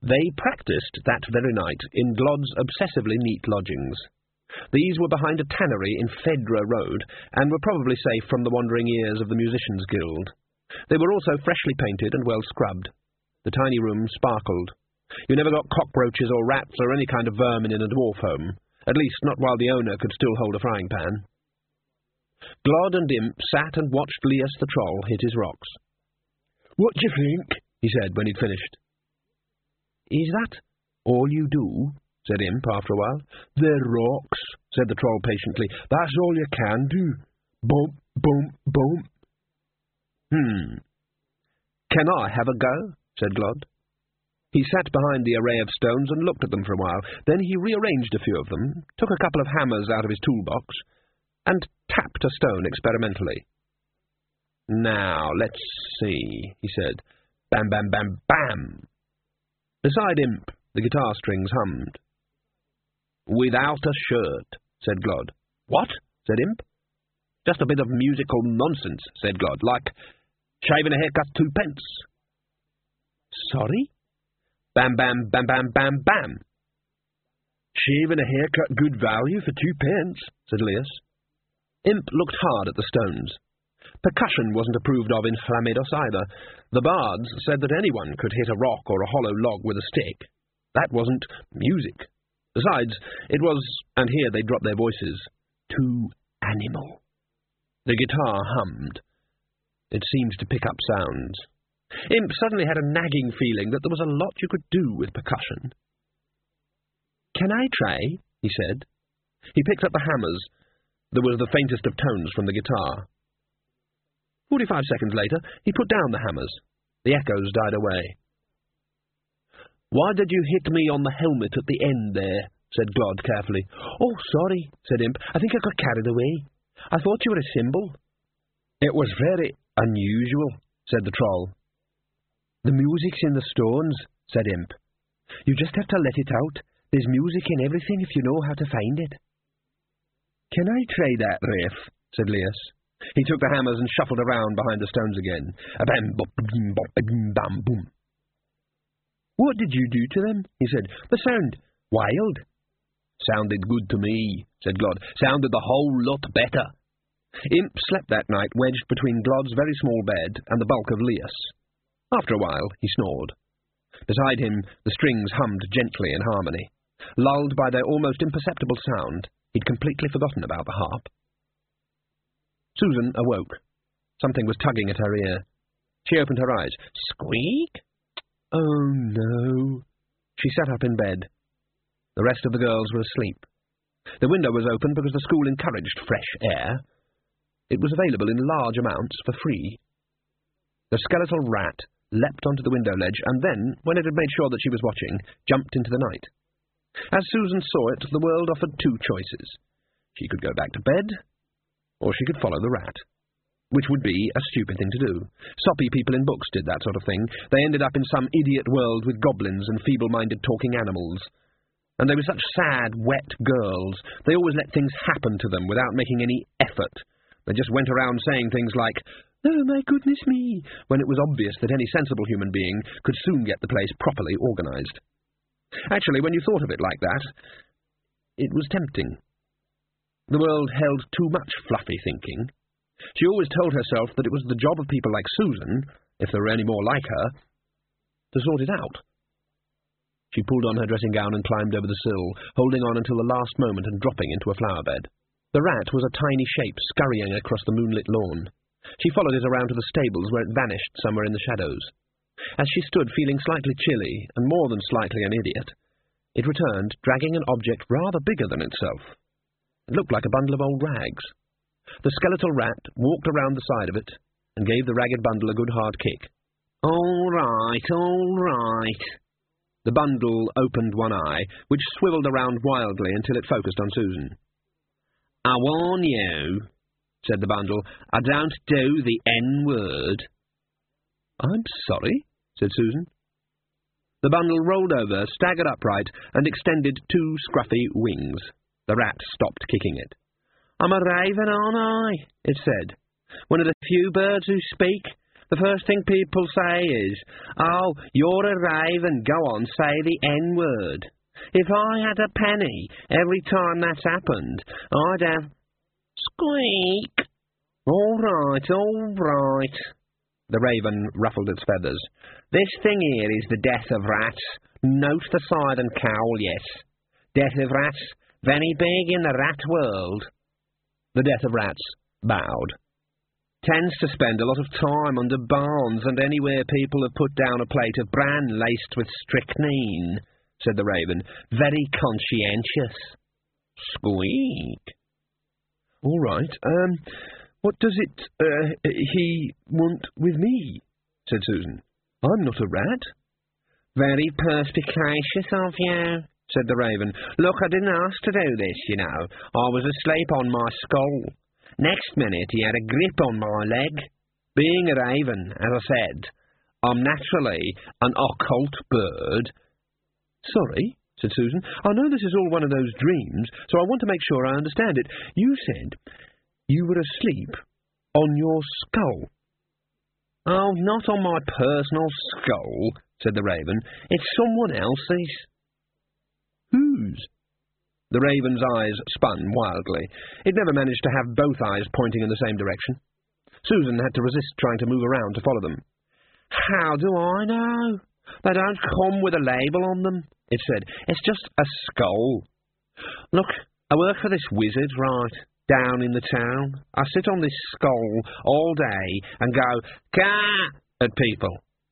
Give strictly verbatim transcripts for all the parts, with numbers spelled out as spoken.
They practised that very night in Glod's obsessively neat lodgings. These were behind a tannery in Phèdre Road, and were probably safe from the wandering ears of the Musicians' Guild. They were also freshly painted and well scrubbed. The tiny room sparkled. You never got cockroaches or rats or any kind of vermin in a dwarf home, at least not while the owner could still hold a frying pan. Glod and Imp sat and watched Lias the Troll hit his rocks. "What do you think?" he said when he'd finished. "Is that all you do?" said Imp after a while. "They're rocks," said the Troll patiently. "That's all you can do. Bump, bump, bump." "Hmm. Can I have a go?" said Glod. He sat behind the array of stones and looked at them for a while. Then he rearranged a few of them, took a couple of hammers out of his toolbox, and tapped a stone experimentally. "Now, let's see," he said. "Bam, bam, bam, bam." Beside Imp, the guitar strings hummed. "Without a shirt," said Glod. "What?" said Imp. "Just a bit of musical nonsense," said Glod, "like shaving a haircut twopence." "Sorry?" "Bam, bam, bam, bam, bam, bam." "Shaving a haircut good value for twopence," said Lias. Imp looked hard at the stones. Percussion wasn't approved of in Flamidos either. The bards said that anyone could hit a rock or a hollow log with a stick. That wasn't music. Besides, it was, and here they dropped their voices, too animal. The guitar hummed. It seemed to pick up sounds. Imp suddenly had a nagging feeling that there was a lot you could do with percussion. "Can I try?" he said. He picked up the hammers. There was the faintest of tones from the guitar. Forty-five seconds later, he put down the hammers. The echoes died away. "Why did you hit me on the helmet at the end there?" said Glod carefully. "Oh, sorry," said Imp. "I think I got carried away. I thought you were a cymbal." "It was very unusual," said the Troll. "The music's in the stones," said Imp. "You just have to let it out. There's music in everything if you know how to find it." "Can I try that riff?" said Lias. He took the hammers and shuffled around behind the stones again. A bam, bop, bim, bop, bim, bam, boom. "What did you do to them?" he said. "The sound. Wild." "Sounded good to me," said Glod. "Sounded a whole lot better." Imp slept that night wedged between Glod's very small bed and the bulk of Lias. After a while, he snored. Beside him, the strings hummed gently in harmony. Lulled by their almost imperceptible sound, he'd completely forgotten about the harp. Susan awoke. Something was tugging at her ear. She opened her eyes. "Squeak?" "Oh, no." She sat up in bed. The rest of the girls were asleep. The window was open because the school encouraged fresh air. It was available in large amounts for free. The skeletal rat leapt onto the window ledge, and then, when it had made sure that she was watching, jumped into the night. As Susan saw it, the world offered two choices. She could go back to bed, or she could follow the rat, which would be a stupid thing to do. Soppy people in books did that sort of thing. They ended up in some idiot world with goblins and feeble-minded talking animals. And they were such sad, wet girls. They always let things happen to them without making any effort. They just went around saying things like, "Oh, my goodness me," when it was obvious that any sensible human being could soon get the place properly organised. Actually, when you thought of it like that, it was tempting. The world held too much fluffy thinking. She always told herself that it was the job of people like Susan, if there were any more like her, to sort it out. She pulled on her dressing gown and climbed over the sill, holding on until the last moment and dropping into a flower bed. The rat was a tiny shape scurrying across the moonlit lawn. She followed it around to the stables, where it vanished somewhere in the shadows. As she stood feeling slightly chilly, and more than slightly an idiot, it returned, dragging an object rather bigger than itself. It looked like a bundle of old rags. The skeletal rat walked around the side of it, and gave the ragged bundle a good hard kick. "All right, all right." The bundle opened one eye, which swiveled around wildly until it focused on Susan. "I warn you," said the bundle, "I don't do the N-word." "I'm sorry," said Susan. The bundle rolled over, staggered upright, and extended two scruffy wings. The rat stopped kicking it. "I'm a raven, aren't I?" it said. "One of the few birds who speak. The first thing people say is, "Oh, you're a raven, go on, say the N-word." If I had a penny every time that's happened, I'd have... Squeak! All right, all right. The raven ruffled its feathers. This thing here is the death of rats. Note the side and cowl, yes. Death of rats, very big in the rat world. The death of rats bowed. Tends to spend a lot of time under barns and anywhere people have put down a plate of bran laced with strychnine, said the raven. Very conscientious. Squeak. All right, um, what does it, uh, he want with me? Said Susan. I'm not a rat. Very perspicacious of you, said the raven. Look, I didn't ask to do this, you know. I was asleep on my skull. Next minute he had a grip on my leg. Being a raven, as I said, I'm naturally an occult bird. Sorry, said Susan. I know this is all one of those dreams, so I want to make sure I understand it. You said you were asleep on your skull. Oh, not on my personal skull, said the raven. It's someone else's. Whose? The raven's eyes spun wildly. It never managed to have both eyes pointing in the same direction. Susan had to resist trying to move around to follow them. How do I know? They don't come with a label on them, it said. It's just a skull. Look, I work for this wizard, right, down in the town. I sit on this skull all day and go, "Gah!" at people.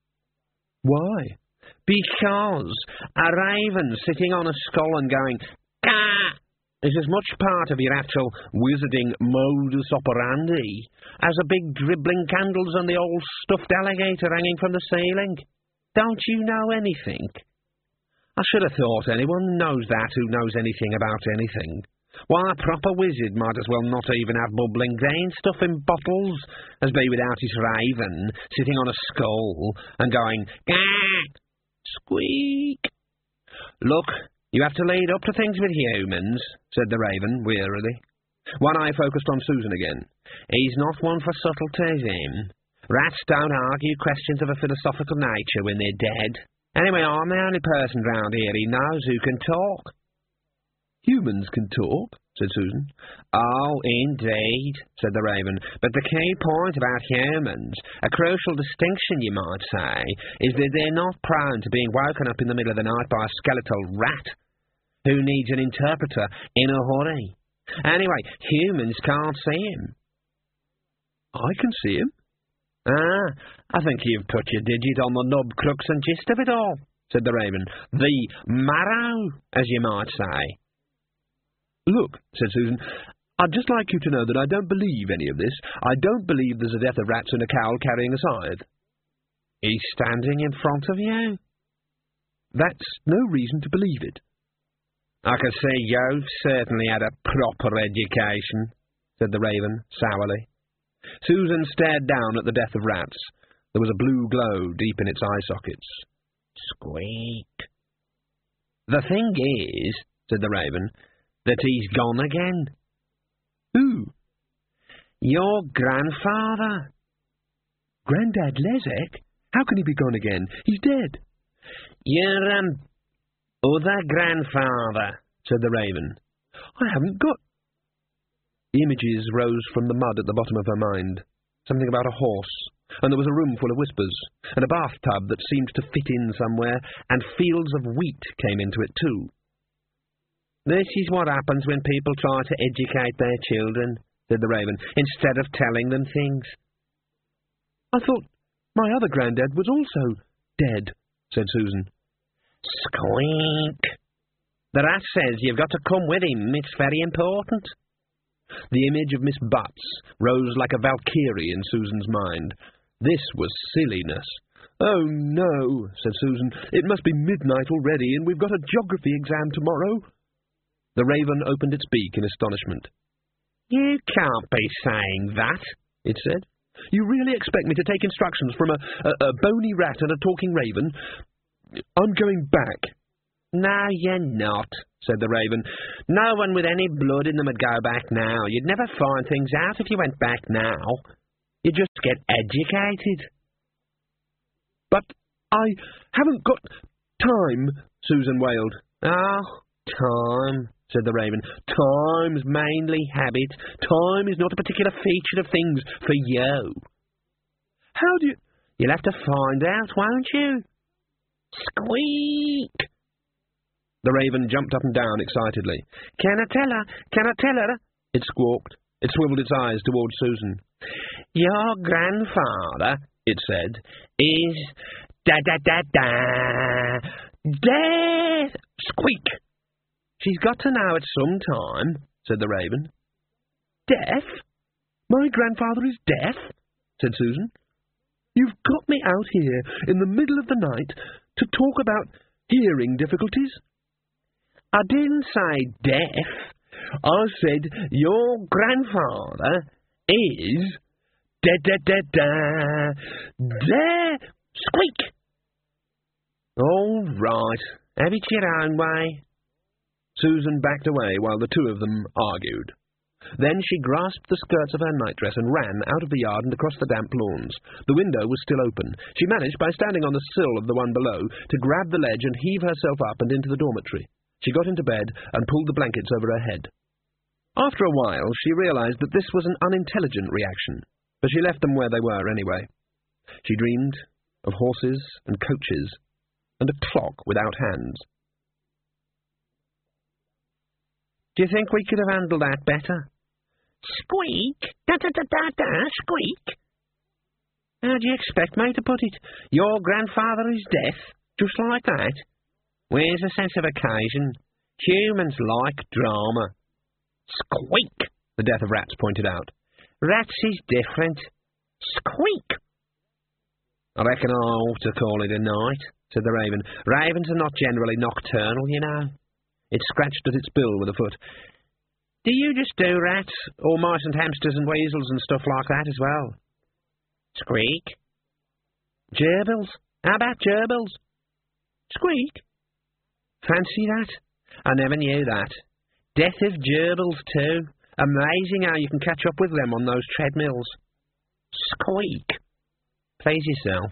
Why? Because a raven sitting on a skull and going, "Gah!" is as much part of your actual wizarding modus operandi as a big dribbling candles and the old stuffed alligator hanging from the ceiling. Don't you know anything? I should have thought anyone knows that who knows anything about anything. Why, a proper wizard might as well not even have bubbling green stuff in bottles as be without his raven sitting on a skull and going, "Gah! Squeak!" Look, you have to lead up to things with humans, said the raven wearily. One eye focused on Susan again. He's not one for subtleties, him. Rats don't argue questions of a philosophical nature when they're dead. Anyway, I'm the only person round here who knows who can talk. Humans can talk, said Susan. Oh, indeed, said the raven. But the key point about humans, a crucial distinction you might say, is that they're not prone to being woken up in the middle of the night by a skeletal rat who needs an interpreter in a hurry. Anyway, humans can't see him. I can see him. Ah, I think you've put your digit on the nub, crux and gist of it all, said the raven. The marrow, as you might say. Look, said Susan, I'd just like you to know that I don't believe any of this. I don't believe there's a death of rats in a cowl carrying a scythe. He's standing in front of you? That's no reason to believe it. I can see you've certainly had a proper education, said the raven sourly. Susan stared down at the death of rats. There was a blue glow deep in its eye sockets. Squeak. The thing is, said the raven, that he's gone again. Who? Your grandfather. Grandad Lezek? How can he be gone again? He's dead. Your, um, other grandfather, said the raven. I haven't got... Images rose from the mud at the bottom of her mind. Something about a horse, and there was a room full of whispers, and a bathtub that seemed to fit in somewhere, and fields of wheat came into it too. This is what happens when people try to educate their children, said the raven, instead of telling them things. I thought my other granddad was also dead, said Susan. Squeak. The rat says you've got to come with him. It's very important. The image of Miss Butts rose like a Valkyrie in Susan's mind. This was silliness. Oh, no, said Susan. It must be midnight already, and we've got a geography exam tomorrow. The raven opened its beak in astonishment. You can't be saying that, it said. You really expect me to take instructions from a, a, a bony rat and a talking raven? I'm going back. No, you're not, said the raven. No one with any blood in them would go back now. You'd never find things out if you went back now. You'd just get educated. But I haven't got time, Susan wailed. Oh, time, said the Raven. Time's mainly habit. Time is not a particular feature of things for you. How do you... You'll have to find out, won't you? Squeak! The Raven jumped up and down excitedly. Can I tell her? Can I tell her? It squawked. It swiveled its eyes towards Susan. Your grandfather, it said, is da-da-da-da, dead! Squeak! She's got to know at some time, said the Raven. Deaf? My grandfather is deaf? Said Susan. You've got me out here in the middle of the night to talk about hearing difficulties? I didn't say deaf. I said your grandfather is da-da-da-da, deaf. Squeak! All right, have it your own way. Susan backed away while the two of them argued. Then she grasped the skirts of her nightdress and ran out of the yard and across the damp lawns. The window was still open. She managed, by standing on the sill of the one below, to grab the ledge and heave herself up and into the dormitory. She got into bed and pulled the blankets over her head. After a while, she realized that this was an unintelligent reaction, but she left them where they were anyway. She dreamed of horses and coaches and a clock without hands. Do you think we could have handled that better? Squeak! Da-da-da-da-da, squeak! How do you expect me to put it? Your grandfather is deaf, just like that? Where's the sense of occasion? Humans like drama. Squeak! The Death of Rats pointed out. Rats is different. Squeak! I reckon I ought to call it a night, said the Raven. Ravens are not generally nocturnal, you know. It scratched at its bill with a foot. Do you just do rats, or mice and hamsters and weasels and stuff like that as well? Squeak. Gerbils. How about gerbils? Squeak. Fancy that? I never knew that. Death of gerbils, too. Amazing how you can catch up with them on those treadmills. Squeak. Please yourself.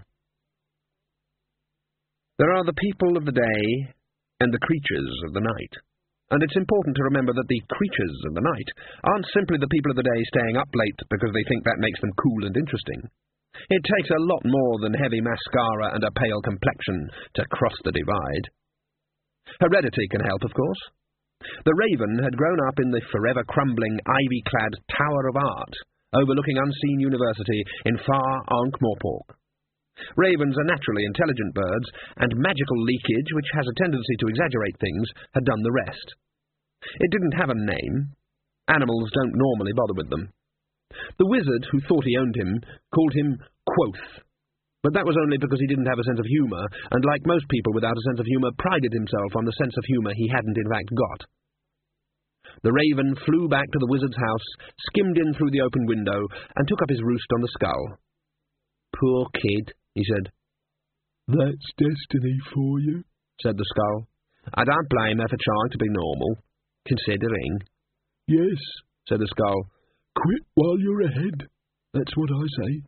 There are the people of the day and the creatures of the night. And it's important to remember that the creatures of the night aren't simply the people of the day staying up late because they think that makes them cool and interesting. It takes a lot more than heavy mascara and a pale complexion to cross the divide. Heredity can help, of course. The Raven had grown up in the forever crumbling, ivy-clad Tower of Art, overlooking Unseen University in far Ankh-Morpork. Ravens are naturally intelligent birds, and magical leakage, which has a tendency to exaggerate things, had done the rest. It didn't have a name. Animals don't normally bother with them. The wizard, who thought he owned him, called him Quoth. But that was only because he didn't have a sense of humour, and like most people without a sense of humour, prided himself on the sense of humour he hadn't in fact got. The Raven flew back to the wizard's house, skimmed in through the open window, and took up his roost on the skull. Poor kid, he said. That's destiny for you, said the skull. I don't blame her for trying to be normal, considering. Yes, said the skull. Quit while you're ahead. That's what I say.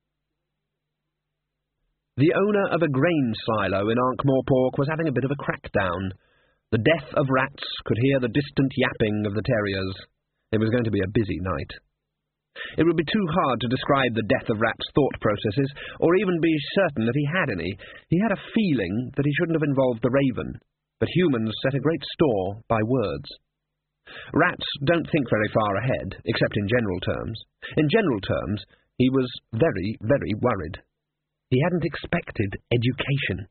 The owner of a grain silo in Ankh-Morpork was having a bit of a crackdown. The Death of Rats could hear the distant yapping of the terriers. It was going to be a busy night. It would be too hard to describe the Death of Rats' thought processes, or even be certain that he had any. He had a feeling that he shouldn't have involved the Raven, but humans set a great store by words. Rats don't think very far ahead, except in general terms. In general terms, he was very, very worried. He hadn't expected education.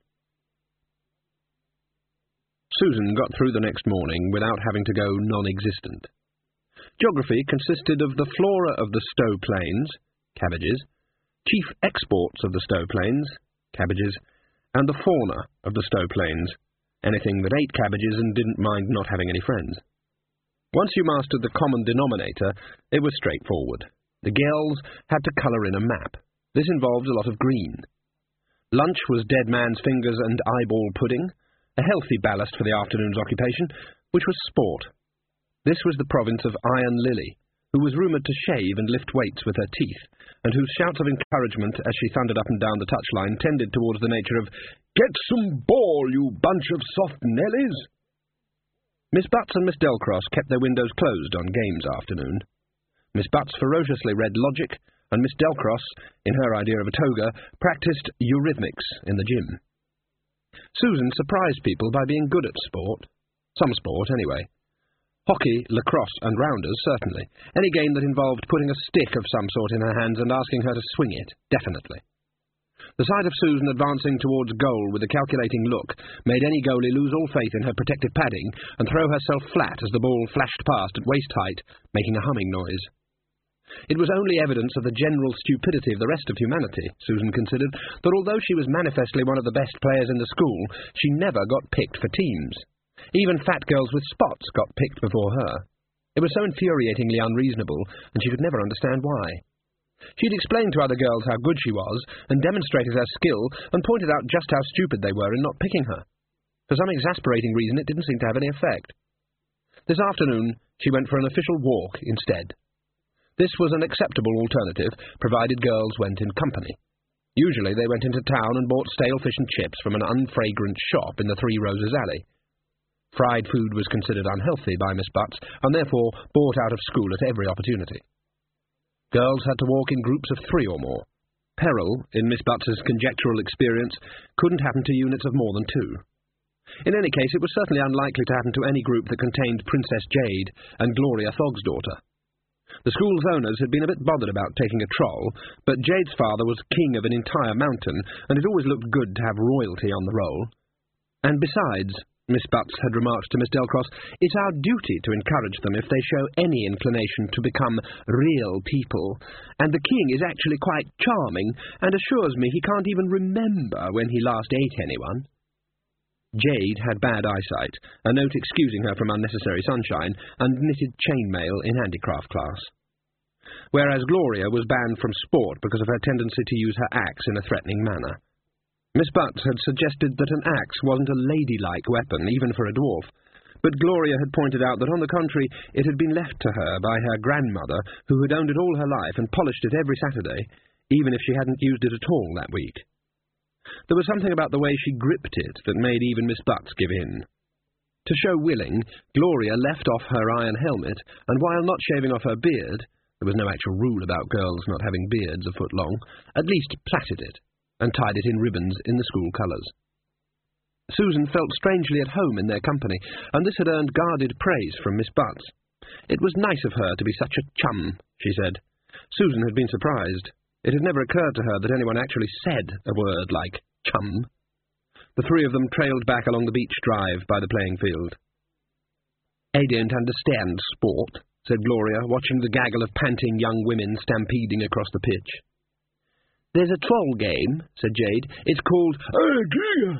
Susan got through the next morning without having to go non-existent. Geography consisted of the flora of the Stow Plains, cabbages, chief exports of the Stow Plains, cabbages, and the fauna of the Stow Plains, anything that ate cabbages and didn't mind not having any friends. Once you mastered the common denominator, it was straightforward. The girls had to colour in a map. This involved a lot of green. Lunch was dead man's fingers and eyeball pudding, a healthy ballast for the afternoon's occupation, which was sport. This was the province of Iron Lily, who was rumoured to shave and lift weights with her teeth, and whose shouts of encouragement as she thundered up and down the touchline tended towards the nature of, "Get some ball, you bunch of soft Nellies!" Miss Butts and Miss Delcross kept their windows closed on games afternoon. Miss Butts ferociously read logic, and Miss Delcross, in her idea of a toga, practised eurythmics in the gym. Susan surprised people by being good at sport. Some sport, anyway. Hockey, lacrosse, and rounders, certainly. Any game that involved putting a stick of some sort in her hands and asking her to swing it, definitely. The sight of Susan advancing towards goal with a calculating look made any goalie lose all faith in her protective padding and throw herself flat as the ball flashed past at waist height, making a humming noise. It was only evidence of the general stupidity of the rest of humanity, Susan considered, that although she was manifestly one of the best players in the school, she never got picked for teams. Even fat girls with spots got picked before her. It was so infuriatingly unreasonable, and she could never understand why. She'd explained to other girls how good she was, and demonstrated her skill, and pointed out just how stupid they were in not picking her. For some exasperating reason, it didn't seem to have any effect. This afternoon, she went for an official walk instead. This was an acceptable alternative, provided girls went in company. Usually they went into town and bought stale fish and chips from an unfragrant shop in the Three Roses Alley. Fried food was considered unhealthy by Miss Butts, and therefore bought out of school at every opportunity. Girls had to walk in groups of three or more. Peril, in Miss Butts's conjectural experience, couldn't happen to units of more than two. In any case, it was certainly unlikely to happen to any group that contained Princess Jade and Gloria Thogsdaughter. The school's owners had been a bit bothered about taking a troll, but Jade's father was king of an entire mountain, and it always looked good to have royalty on the roll. And besides, Miss Butts had remarked to Miss Delcross, it's our duty to encourage them if they show any inclination to become real people, and the king is actually quite charming, and assures me he can't even remember when he last ate anyone. Jade had bad eyesight, a note excusing her from unnecessary sunshine, and knitted chainmail in handicraft class. Whereas Gloria was banned from sport because of her tendency to use her axe in a threatening manner. Miss Butts had suggested that an axe wasn't a ladylike weapon, even for a dwarf, but Gloria had pointed out that, on the contrary, it had been left to her by her grandmother, who had owned it all her life and polished it every Saturday, even if she hadn't used it at all that week. There was something about the way she gripped it that made even Miss Butts give in. To show willing, Gloria left off her iron helmet, and while not shaving off her beard, there was no actual rule about girls not having beards a foot long, at least plaited it, and tied it in ribbons in the school colours. Susan felt strangely at home in their company, and this had earned guarded praise from Miss Butts. It was nice of her to be such a chum, she said. Susan had been surprised. It had never occurred to her that anyone actually said a word like chum. The three of them trailed back along the beach drive by the playing field. "I don't understand sport," said Gloria, watching the gaggle of panting young women stampeding across the pitch. "There's a troll game," said Jade. "It's called Idea."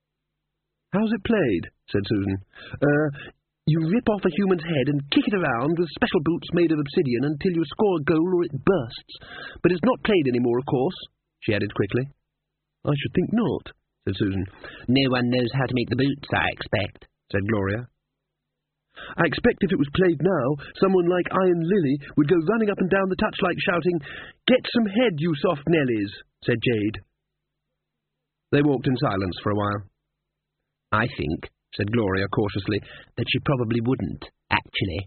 "How's it played?" said Susan. Uh, you rip off a human's head and kick it around with special boots made of obsidian until you score a goal or it bursts. But it's not played any more, of course," she added quickly. "I should think not," said Susan. "No one knows how to make the boots, I expect," said Gloria. "I expect if it was played now, someone like Iron Lily would go running up and down the touchlight shouting, 'Get some head, you soft Nellies,'" said Jade. They walked in silence for a while. "I think," said Gloria cautiously, "that she probably wouldn't, actually."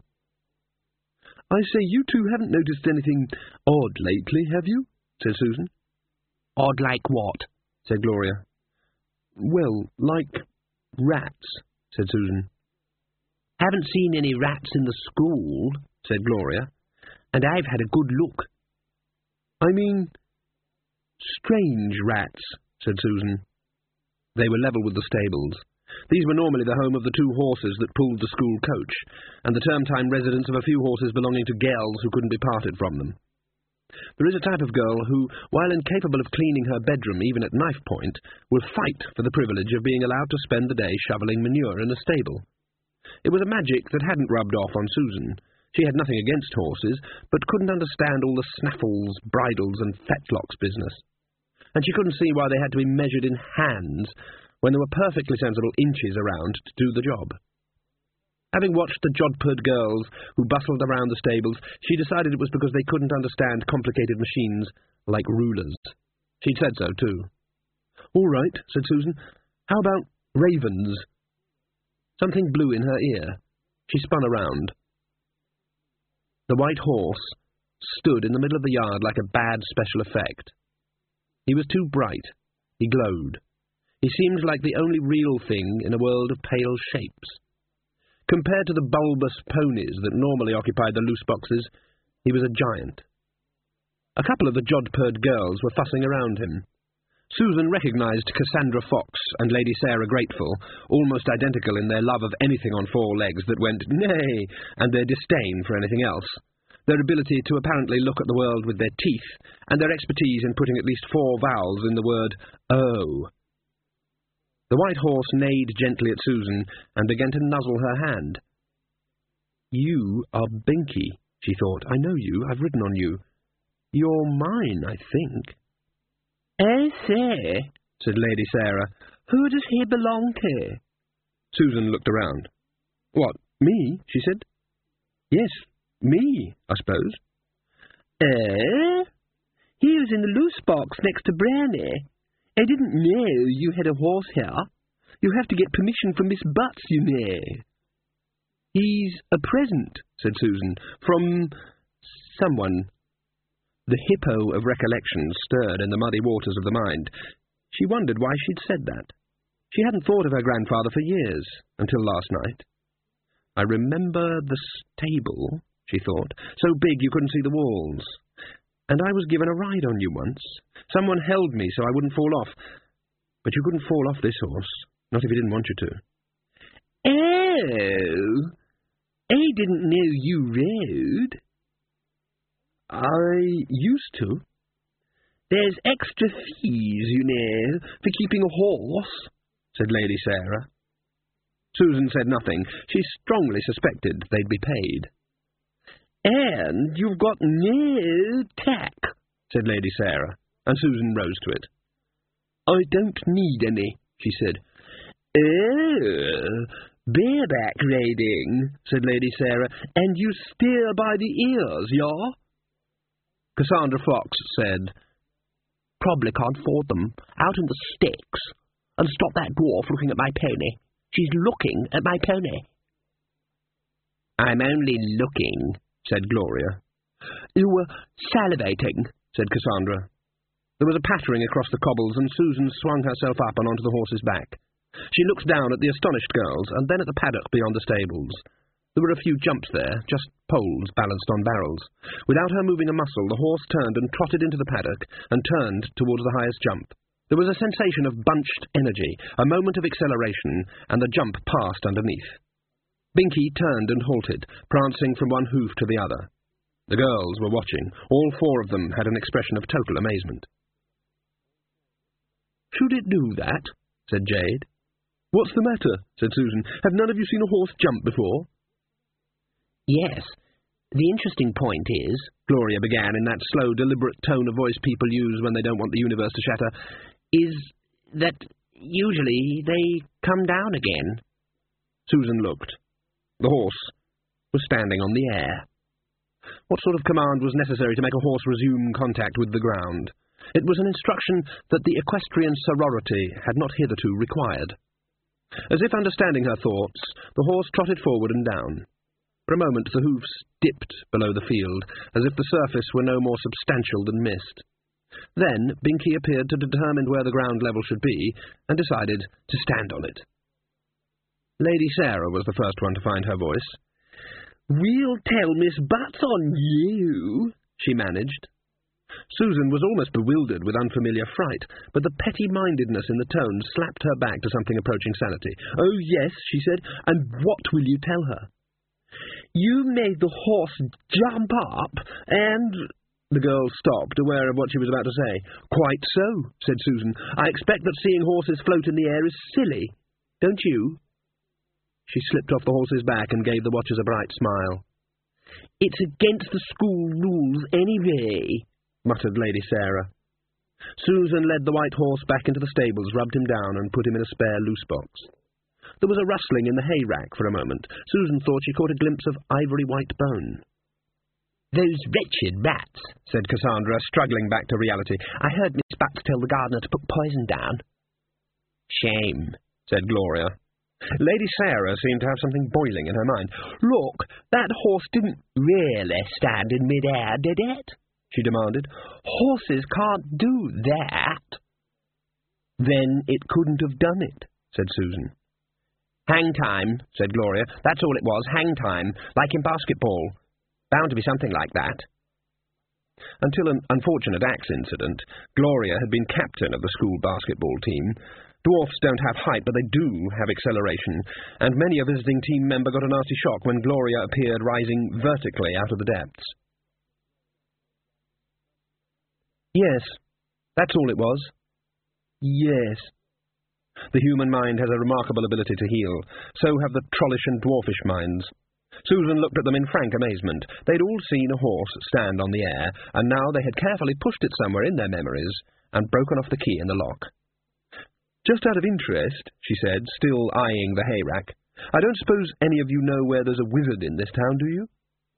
"I say, you two haven't noticed anything odd lately, have you?" said Susan. "Odd like what?" said Gloria. "Well, like rats," said Susan. "Haven't seen any rats in the school," said Gloria, "and I've had a good look." "I mean, strange rats," said Susan. They were level with the stables. These were normally the home of the two horses that pulled the school coach, and the term-time residence of a few horses belonging to girls who couldn't be parted from them. There is a type of girl who, while incapable of cleaning her bedroom even at knife point, will fight for the privilege of being allowed to spend the day shoveling manure in a stable. It was a magic that hadn't rubbed off on Susan. She had nothing against horses, but couldn't understand all the snaffles, bridles, and fetlocks business. And she couldn't see why they had to be measured in hands when there were perfectly sensible inches around to do the job. Having watched the Jodhpur girls who bustled around the stables, she decided it was because they couldn't understand complicated machines like rulers. She'd said so, too. "All right," said Susan. "How about ravens?" Something blew in her ear. She spun around. The white horse stood in the middle of the yard like a bad special effect. He was too bright. He glowed. He seemed like the only real thing in a world of pale shapes. Compared to the bulbous ponies that normally occupied the loose boxes, he was a giant. A couple of the Jodhpur girls were fussing around him. Susan recognised Cassandra Fox and Lady Sarah Grateful, almost identical in their love of anything on four legs that went nay, and their disdain for anything else, their ability to apparently look at the world with their teeth, and their expertise in putting at least four vowels in the word oh. The white horse neighed gently at Susan and began to nuzzle her hand. "You are Binky," she thought. "I know you. I've ridden on you. You're mine, I think." "I say," said Lady Sarah, "who does he belong to?" Susan looked around. "What, me?" she said. "Yes, me, I suppose." Eh? He was in the loose box next to Brownie. I didn't know you had a horse here. You have to get permission from Miss Butts, you know. "He's a present," said Susan, "from someone." The hippo of recollection stirred in the muddy waters of the mind. She wondered why she'd said that. She hadn't thought of her grandfather for years, until last night. "I remember the stable," she thought, "so big you couldn't see the walls. And I was given a ride on you once. Someone held me so I wouldn't fall off. But you couldn't fall off this horse, not if he didn't want you to." "Oh, I didn't know you rode." "I used to." "There's extra fees, you know, for keeping a horse," said Lady Sarah. Susan said nothing. She strongly suspected they'd be paid. "And you've got no tack," said Lady Sarah, and Susan rose to it. "I don't need any," she said. "Oh, bareback riding," said Lady Sarah, "and you steer by the ears, yeah?" Cassandra Fox said, "Probably can't afford them. Out in the sticks. And stop that dwarf looking at my pony. She's looking at my pony." "I'm only looking," said Gloria. "You were salivating," said Cassandra. There was a pattering across the cobbles, and Susan swung herself up and onto the horse's back. She looked down at the astonished girls, and then at the paddock beyond the stables. There were a few jumps there, just poles balanced on barrels. Without her moving a muscle, the horse turned and trotted into the paddock, and turned towards the highest jump. There was a sensation of bunched energy, a moment of acceleration, and the jump passed underneath. Binky turned and halted, prancing from one hoof to the other. The girls were watching. All four of them had an expression of total amazement. "Should it do that?" said Jade. "What's the matter?" said Susan. "Have none of you seen a horse jump before?" "Yes. The interesting point is," Gloria began in that slow, deliberate tone of voice people use when they don't want the universe to shatter, "is that usually they come down again." Susan looked. The horse was standing on the air. What sort of command was necessary to make a horse resume contact with the ground? It was an instruction that the equestrian sorority had not hitherto required. As if understanding her thoughts, the horse trotted forward and down. For a moment the hoofs dipped below the field, as if the surface were no more substantial than mist. Then Binky appeared to determine where the ground level should be, and decided to stand on it. Lady Sarah was the first one to find her voice. "We'll tell Miss Butts on you," she managed. Susan was almost bewildered with unfamiliar fright, but the petty-mindedness in the tone slapped her back to something approaching sanity. "Oh, yes," she said, "and what will you tell her?" "You made the horse jump up, and—" The girl stopped, aware of what she was about to say. "Quite so," said Susan. "I expect that seeing horses float in the air is silly. Don't you?" She slipped off the horse's back and gave the watchers a bright smile. "It's against the school rules anyway," muttered Lady Sarah. Susan led the white horse back into the stables, rubbed him down, and put him in a spare loose box. There was a rustling in the hay rack for a moment. Susan thought she caught a glimpse of ivory-white bone. "Those wretched rats," said Cassandra, struggling back to reality. "I heard Miss Butts tell the gardener to put poison down." "Shame," said Gloria. Lady Sarah seemed to have something boiling in her mind. "Look, that horse didn't really stand in mid-air, did it?" she demanded. "Horses can't do that." "Then it couldn't have done it," said Susan. "Hang time," said Gloria. "That's all it was, hang time, like in basketball. Bound to be something like that." Until an unfortunate axe incident, Gloria had been captain of the school basketball team. Dwarfs don't have height, but they do have acceleration, and many a visiting team member got a nasty shock when Gloria appeared rising vertically out of the depths. "Yes, that's all it was." "Yes." The human mind has a remarkable ability to heal. So have the trollish and dwarfish minds. Susan looked at them in frank amazement. They'd all seen a horse stand on the air, and now they had carefully pushed it somewhere in their memories and broken off the key in the lock. "Just out of interest," she said, still eyeing the hay rack, "I don't suppose any of you know where there's a wizard in this town, do you?"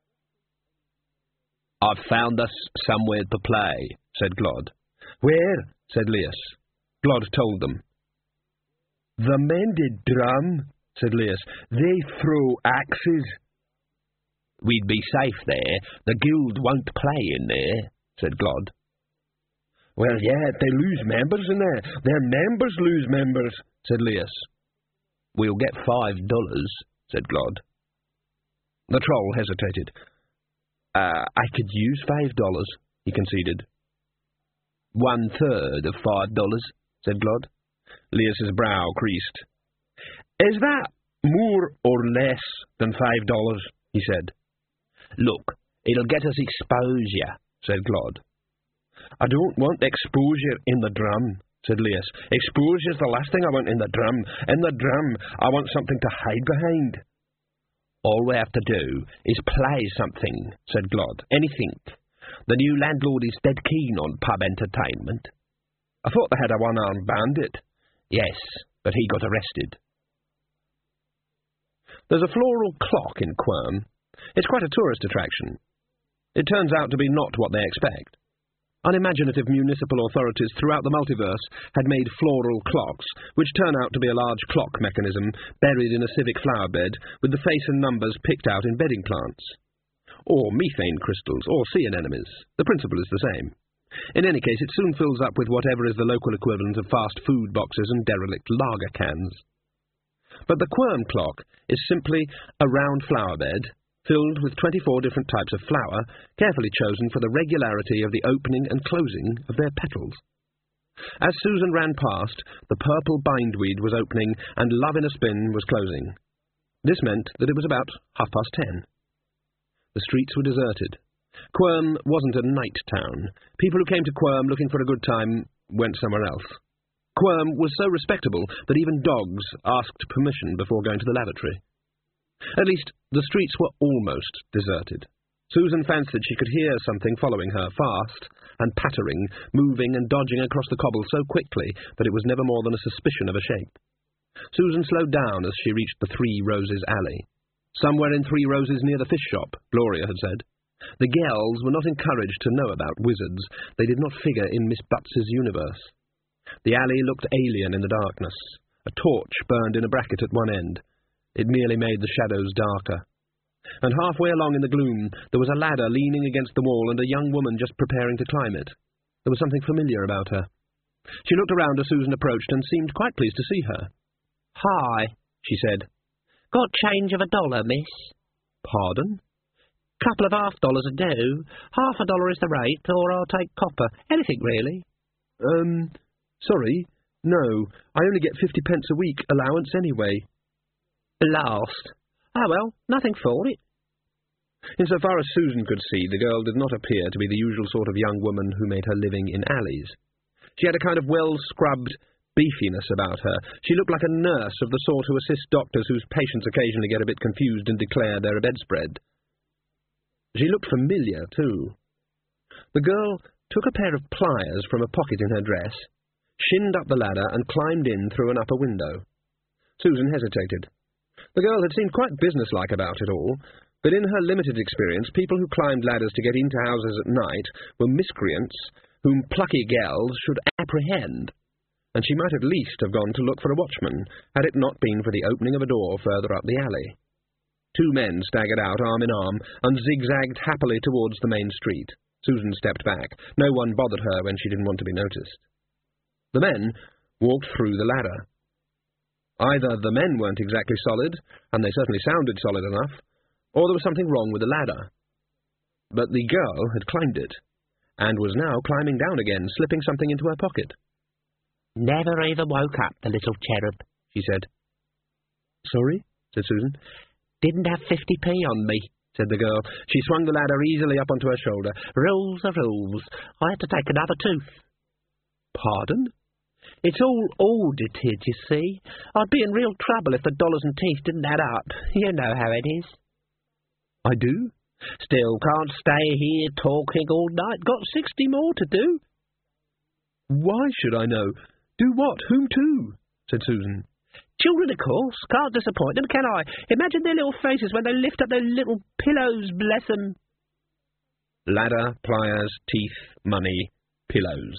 "I've found us somewhere to play," said Glod. "Where?" said Leas. Glod told them. "The mended drum," said Leas. "They throw axes." "We'd be safe there. The guild won't play in there," said Glod. "Well, yeah, they lose members in there. Their members lose members," said Leas. "We'll get five dollars," said Glod. The troll hesitated. Uh, I could use five dollars, he conceded. "One-third of five dollars," said Glod. Leas's brow creased. "Is that more or less than five dollars?" he said. "Look, it'll get us exposure," said Glod. "I don't want exposure in the drum," said Leas. "Exposure's the last thing I want in the drum. In the drum, I want something to hide behind." "All we have to do is play something," said Glod. "Anything. The new landlord is dead keen on pub entertainment." "I thought they had a one-armed bandit." "Yes, but he got arrested." There's a floral clock in Quirm. It's quite a tourist attraction. It turns out to be not what they expect. Unimaginative municipal authorities throughout the multiverse had made floral clocks, which turn out to be a large clock mechanism buried in a civic flower bed with the face and numbers picked out in bedding plants. Or methane crystals, or sea anemones. The principle is the same. In any case, it soon fills up with whatever is the local equivalent of fast food boxes and derelict lager cans. But the Quirm clock is simply a round flower bed, filled with twenty-four different types of flower, carefully chosen for the regularity of the opening and closing of their petals. As Susan ran past, the purple bindweed was opening and Love in a Spin was closing. This meant that it was about half past ten. The streets were deserted. Quirm wasn't a night town. People who came to Quirm looking for a good time went somewhere else. Quirm was so respectable that even dogs asked permission before going to the lavatory. At least, the streets were almost deserted. Susan fancied she could hear something following her, fast and pattering, moving and dodging across the cobble so quickly that it was never more than a suspicion of a shape. Susan slowed down as she reached the Three Roses alley. Somewhere in Three Roses near the fish shop, Gloria had said. The girls were not encouraged to know about wizards. They did not figure in Miss Butts's universe. The alley looked alien in the darkness. A torch burned in a bracket at one end. It merely made the shadows darker. And halfway along in the gloom, there was a ladder leaning against the wall and a young woman just preparing to climb it. There was something familiar about her. She looked around as Susan approached and seemed quite pleased to see her. "Hi," she said. "Got change of a dollar, miss?" "Pardon?" "Couple of half dollars a do. Half a dollar is the rate, or I'll take copper. Anything, really." Um, sorry. No, I only get fifty pence a week allowance anyway." "Blast. Oh, well, nothing for it." Insofar as Susan could see, the girl did not appear to be the usual sort of young woman who made her living in alleys. She had a kind of well-scrubbed beefiness about her. She looked like a nurse of the sort who assists doctors whose patients occasionally get a bit confused and declare they're a bedspread. She looked familiar, too. The girl took a pair of pliers from a pocket in her dress, shinned up the ladder and climbed in through an upper window. Susan hesitated. The girl had seemed quite businesslike about it all, but in her limited experience, people who climbed ladders to get into houses at night were miscreants whom plucky girls should apprehend, and she might at least have gone to look for a watchman, had it not been for the opening of a door further up the alley. Two men staggered out arm in arm and zigzagged happily towards the main street. Susan stepped back. No one bothered her when she didn't want to be noticed. The men walked through the ladder. Either the men weren't exactly solid, and they certainly sounded solid enough, or there was something wrong with the ladder. But the girl had climbed it, and was now climbing down again, slipping something into her pocket. "Never even woke up, the little cherub," she said. "Sorry?" said Susan. "Didn't have fifty p on me," said the girl. She swung the ladder easily up onto her shoulder. "Rules are rules. I had to take another tooth." "Pardon?" "It's all audited, you see. I'd be in real trouble if the dollars and teeth didn't add up. You know how it is." "I do." "Still can't stay here talking all night. Got sixty more to do." "Why should I know? Do what? Whom to?" said Susan. "Children, of course. Can't disappoint them, can I? Imagine their little faces when they lift up their little pillows, bless them." Ladder, pliers, teeth, money, pillows.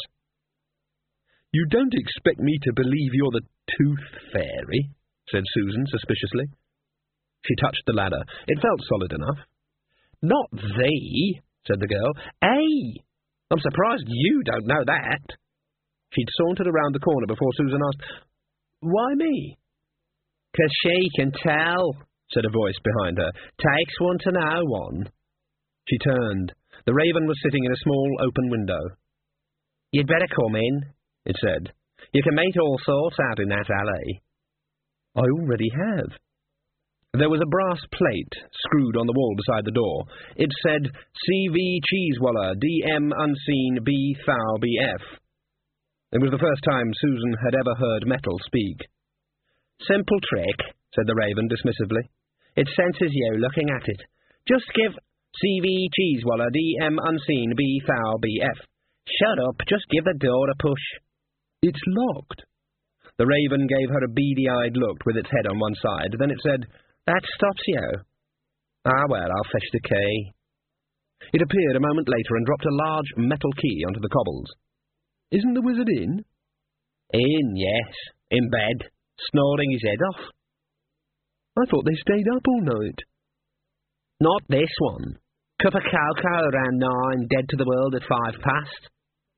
"You don't expect me to believe you're the Tooth Fairy?" said Susan suspiciously. She touched the ladder. It felt solid enough. "Not thee," said the girl. "A. I'm surprised you don't know that." She'd sauntered around the corner before Susan asked, "Why me?" "'Cause she can tell," said a voice behind her. "Takes one to know one." She turned. The Raven was sitting in a small open window. "You'd better come in," it said. "You can meet all sorts out in that alley." "I already have." There was a brass plate screwed on the wall beside the door. It said, C V Cheesewaller, D M Unseen, B Thou B F. It was the first time Susan had ever heard metal speak. "Simple trick," said the Raven dismissively. "It senses you looking at it. Just give C V Cheesewaller, D M Unseen, B Thou B F. Shut up, just give the door a push." "It's locked." The Raven gave her a beady-eyed look with its head on one side. Then it said, "That stops you." "Ah, well, I'll fetch the key." It appeared a moment later and dropped a large metal key onto the cobbles. "Isn't the wizard in?" "In, yes. In bed. Snoring his head off." "I thought they stayed up all night." "Not this one. Cup of cocoa around nine, dead to the world at five past."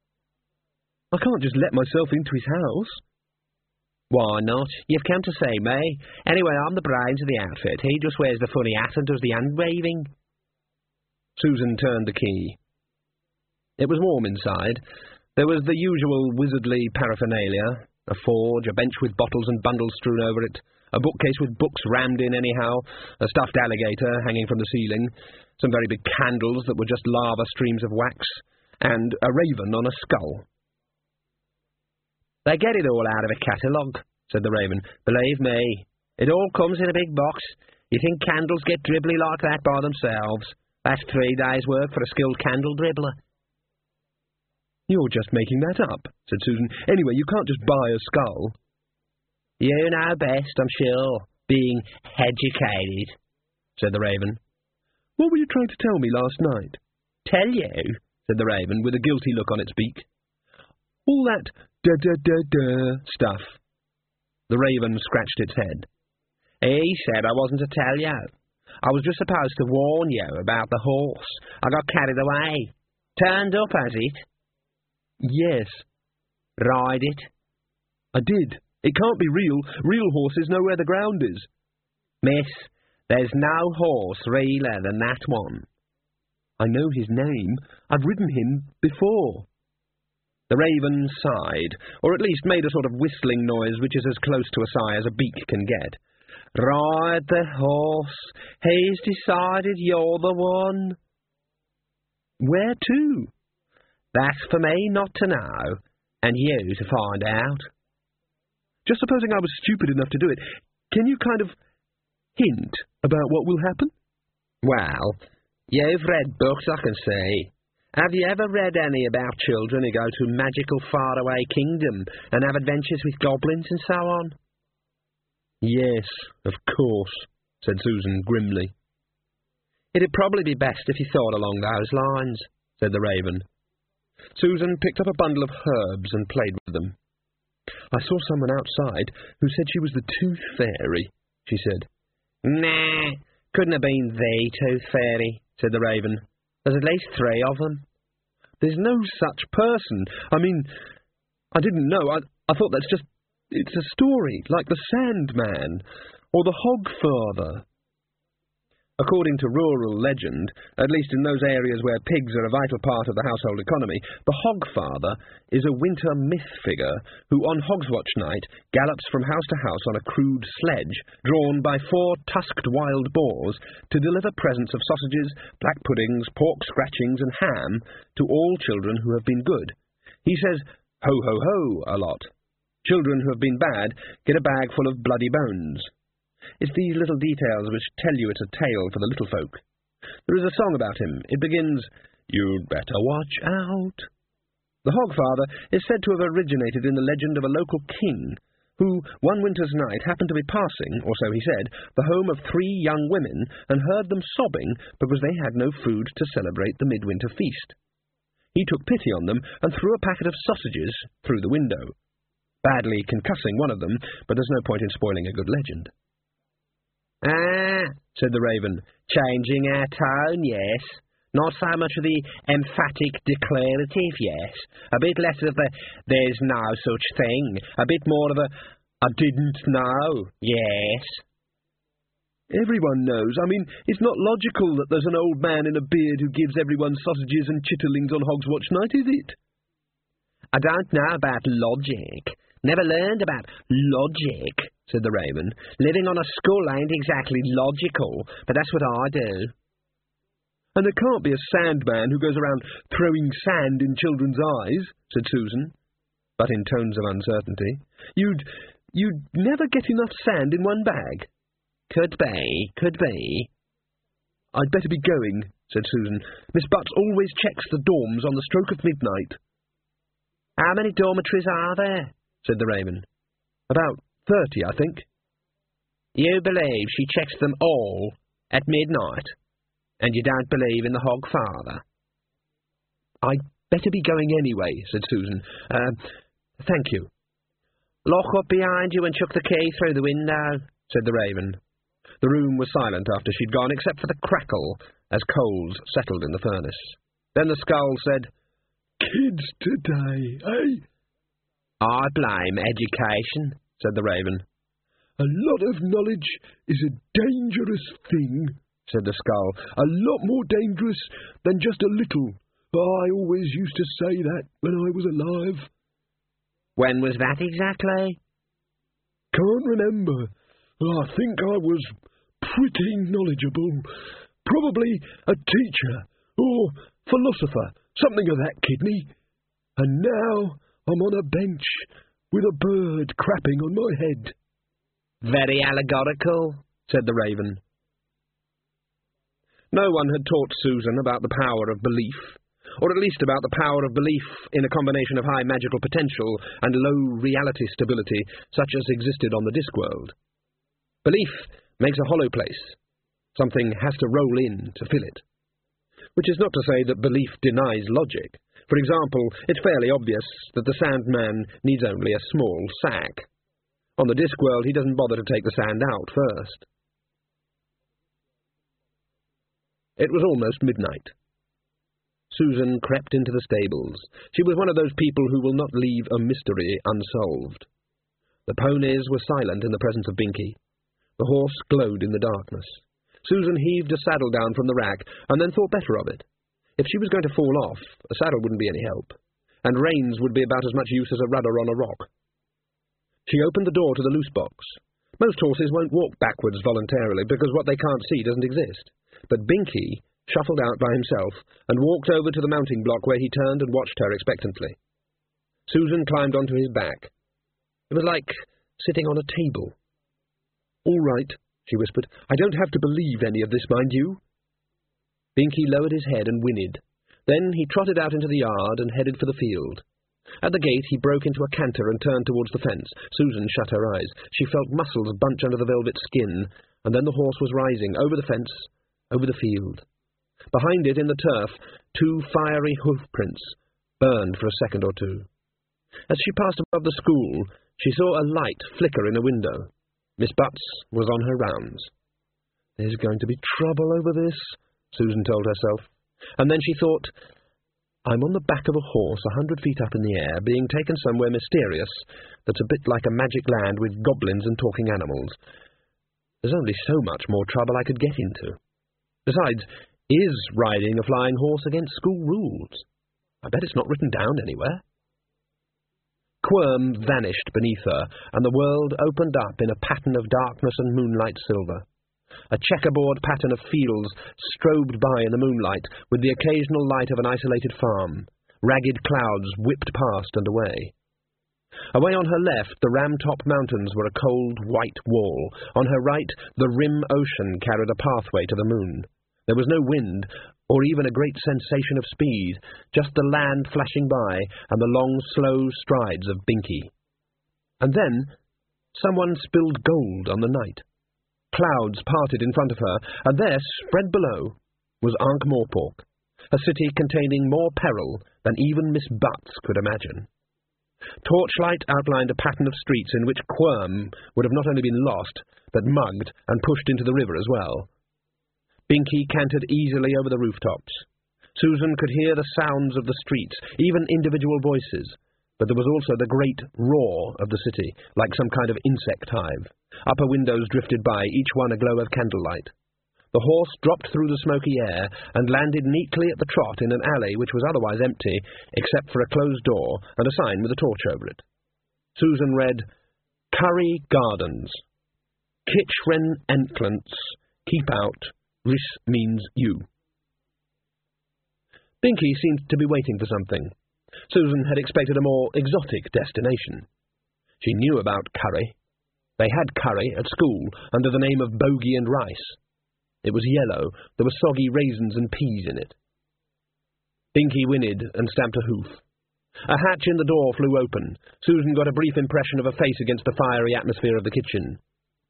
"I can't just let myself into his house." "Why not? You've come to see me. Anyway, I'm the brains of the outfit. He just wears the funny hat and does the hand-waving." Susan turned the key. It was warm inside. There was the usual wizardly paraphernalia, a forge, a bench with bottles and bundles strewn over it, a bookcase with books rammed in anyhow, a stuffed alligator hanging from the ceiling, some very big candles that were just lava streams of wax, and a raven on a skull. "They get it all out of a catalogue," said the Raven. "Believe me, it all comes in a big box. You think candles get dribbly like that by themselves? That's three days' work for a skilled candle dribbler." "You're just making that up," said Susan. "Anyway, you can't just buy a skull." "You know best, I'm sure, being educated," said the Raven. "What were you trying to tell me last night?" "Tell you?" said the Raven, with a guilty look on its beak. "All that da-da-da-da stuff." The Raven scratched its head. "He said I wasn't to tell you. I was just supposed to warn you about the horse. I got carried away. Turned up, has it?" "Yes." "Ride it?" "I did. It can't be real. Real horses know where the ground is." "Miss, there's no horse realer than that one." "I know his name. I've ridden him before." The Raven sighed, or at least made a sort of whistling noise which is as close to a sigh as a beak can get. "Ride the horse. He's decided you're the one." "Where to?" "That's for me not to know, and you to find out." "Just supposing I was stupid enough to do it, can you kind of hint about what will happen?" "Well, you've read books, I can see. Have you ever read any about children who go to a magical faraway kingdom and have adventures with goblins and so on?" Yes, of course, said Susan grimly. It'd probably be best if you thought along those lines, said the Raven. Susan picked up a bundle of herbs and played with them. I saw someone outside who said she was the Tooth Fairy, she said. Nah, couldn't have been the Tooth Fairy, said the Raven. There's at least three of them. There's no such person. I mean, I didn't know. I, I thought that's just... It's a story, like the Sandman, or the Hogfather. According to rural legend, at least in those areas where pigs are a vital part of the household economy, the Hogfather is a winter myth figure who on Hogswatch night gallops from house to house on a crude sledge drawn by four tusked wild boars to deliver presents of sausages, black puddings, pork scratchings and ham to all children who have been good. He says, ho ho ho, a lot. Children who have been bad get a bag full of bloody bones. It's these little details which tell you it's a tale for the little folk. There is a song about him. It begins, "You'd better watch out." The Hogfather is said to have originated in the legend of a local king, who, one winter's night, happened to be passing, or so he said, the home of three young women, and heard them sobbing because they had no food to celebrate the midwinter feast. He took pity on them and threw a packet of sausages through the window, badly concussing one of them, but there's no point in spoiling a good legend. Ah, said the Raven, changing our tone, yes. Not so much of the emphatic declarative, yes. A bit less of the there's no such thing. A bit more of a I didn't know, yes. Everyone knows. I mean, it's not logical that there's an old man in a beard who gives everyone sausages and chitterlings on Hogswatch night, is it? I don't know about logic. Never learned about logic, said the Raven. Living on a skull ain't exactly logical, but that's what I do. And there can't be a Sandman who goes around throwing sand in children's eyes, said Susan, but in tones of uncertainty. You'd, you'd never get enough sand in one bag. Could be, could be. I'd better be going, said Susan. Miss Butts always checks the dorms on the stroke of midnight. How many dormitories are there? Said the Raven. About thirty, I think. You believe she checks them all at midnight, and you don't believe in the Hogfather? I'd better be going anyway, said Susan. Uh, thank you. Lock up behind you and chuck the key through the window, said the Raven. The room was silent after she'd gone, except for the crackle as coals settled in the furnace. Then the skull said, Kids today, eh? I blame education, said the Raven. A lot of knowledge is a dangerous thing, said the skull. A lot more dangerous than just a little. I always used to say that when I was alive. When was that exactly? Can't remember. I think I was pretty knowledgeable. Probably a teacher or philosopher, something of that kidney. And now I'm on a bench with a bird crapping on my head. Very allegorical, said the Raven. No one had taught Susan about the power of belief, or at least about the power of belief in a combination of high magical potential and low reality stability, such as existed on the Discworld. Belief makes a hollow place. Something has to roll in to fill it. Which is not to say that belief denies logic. For example, it's fairly obvious that the Sandman needs only a small sack. On the Discworld, he doesn't bother to take the sand out first. It was almost midnight. Susan crept into the stables. She was one of those people who will not leave a mystery unsolved. The ponies were silent in the presence of Binky. The horse glowed in the darkness. Susan heaved a saddle down from the rack, and then thought better of it. If she was going to fall off, a saddle wouldn't be any help, and reins would be about as much use as a rudder on a rock. She opened the door to the loose box. Most horses won't walk backwards voluntarily, because what they can't see doesn't exist. But Binky shuffled out by himself, and walked over to the mounting block where he turned and watched her expectantly. Susan climbed onto his back. It was like sitting on a table. All right, she whispered. I don't have to believe any of this, mind you. Binky lowered his head and whinnied. Then he trotted out into the yard and headed for the field. At the gate he broke into a canter and turned towards the fence. Susan shut her eyes. She felt muscles bunch under the velvet skin, and then the horse was rising, over the fence, over the field. Behind it, in the turf, two fiery hoof-prints burned for a second or two. As she passed above the school, she saw a light flicker in a window. Miss Butts was on her rounds. "There's going to be trouble over this," Susan told herself. And then she thought, "I'm on the back of a horse a hundred feet up in the air, being taken somewhere mysterious that's a bit like a magic land with goblins and talking animals. There's only so much more trouble I could get into. Besides, is riding a flying horse against school rules? I bet it's not written down anywhere." Quirm vanished beneath her, and the world opened up in a pattern of darkness and moonlight silver. A checkerboard pattern of fields strobed by in the moonlight, with the occasional light of an isolated farm. Ragged clouds whipped past and away. Away on her left, the Ram-Top Mountains were a cold, white wall. On her right, the Rim Ocean carried a pathway to the moon. There was no wind, or even a great sensation of speed, just the land flashing by and the long, slow strides of Binkie. And then someone spilled gold on the night. Clouds parted in front of her, and there, spread below, was Ankh-Morpork, a city containing more peril than even Miss Butts could imagine. Torchlight outlined a pattern of streets in which Quirm would have not only been lost, but mugged and pushed into the river as well. Binkie cantered easily over the rooftops. Susan could hear the sounds of the streets, even individual voices, but there was also the great roar of the city, like some kind of insect hive. Upper windows drifted by, each one a glow of candlelight. The horse dropped through the smoky air and landed neatly at the trot in an alley which was otherwise empty, except for a closed door and a sign with a torch over it. Susan read, "Curry Gardens. Kitchwren Entlants. Keep out. This means you." Binkie seemed to be waiting for something. Susan had expected a more exotic destination. She knew about curry. They had curry at school under the name of bogey and rice. It was yellow. There were soggy raisins and peas in it. Binkie whinnied and stamped a hoof. A hatch in the door flew open. Susan got a brief impression of a face against the fiery atmosphere of the kitchen.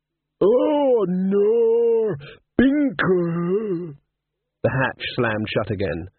"Oh, no! Binkie!" The hatch slammed shut again.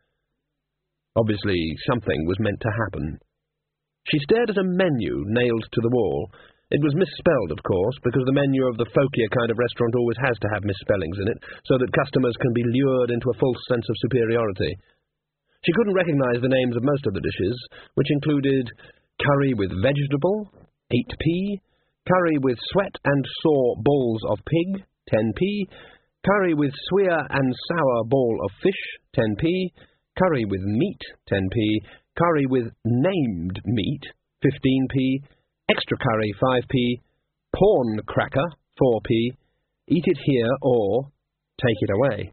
Obviously, something was meant to happen. She stared at a menu nailed to the wall. It was misspelled, of course, because the menu of the folkier kind of restaurant always has to have misspellings in it, so that customers can be lured into a false sense of superiority. She couldn't recognize the names of most of the dishes, which included curry with vegetable, eight p, curry with sweat and sore balls of pig, ten p, curry with swear and sour ball of fish, ten p, curry with meat, ten p, curry with named meat, fifteen p, extra curry, five p, porn cracker, four p, eat it here or take it away.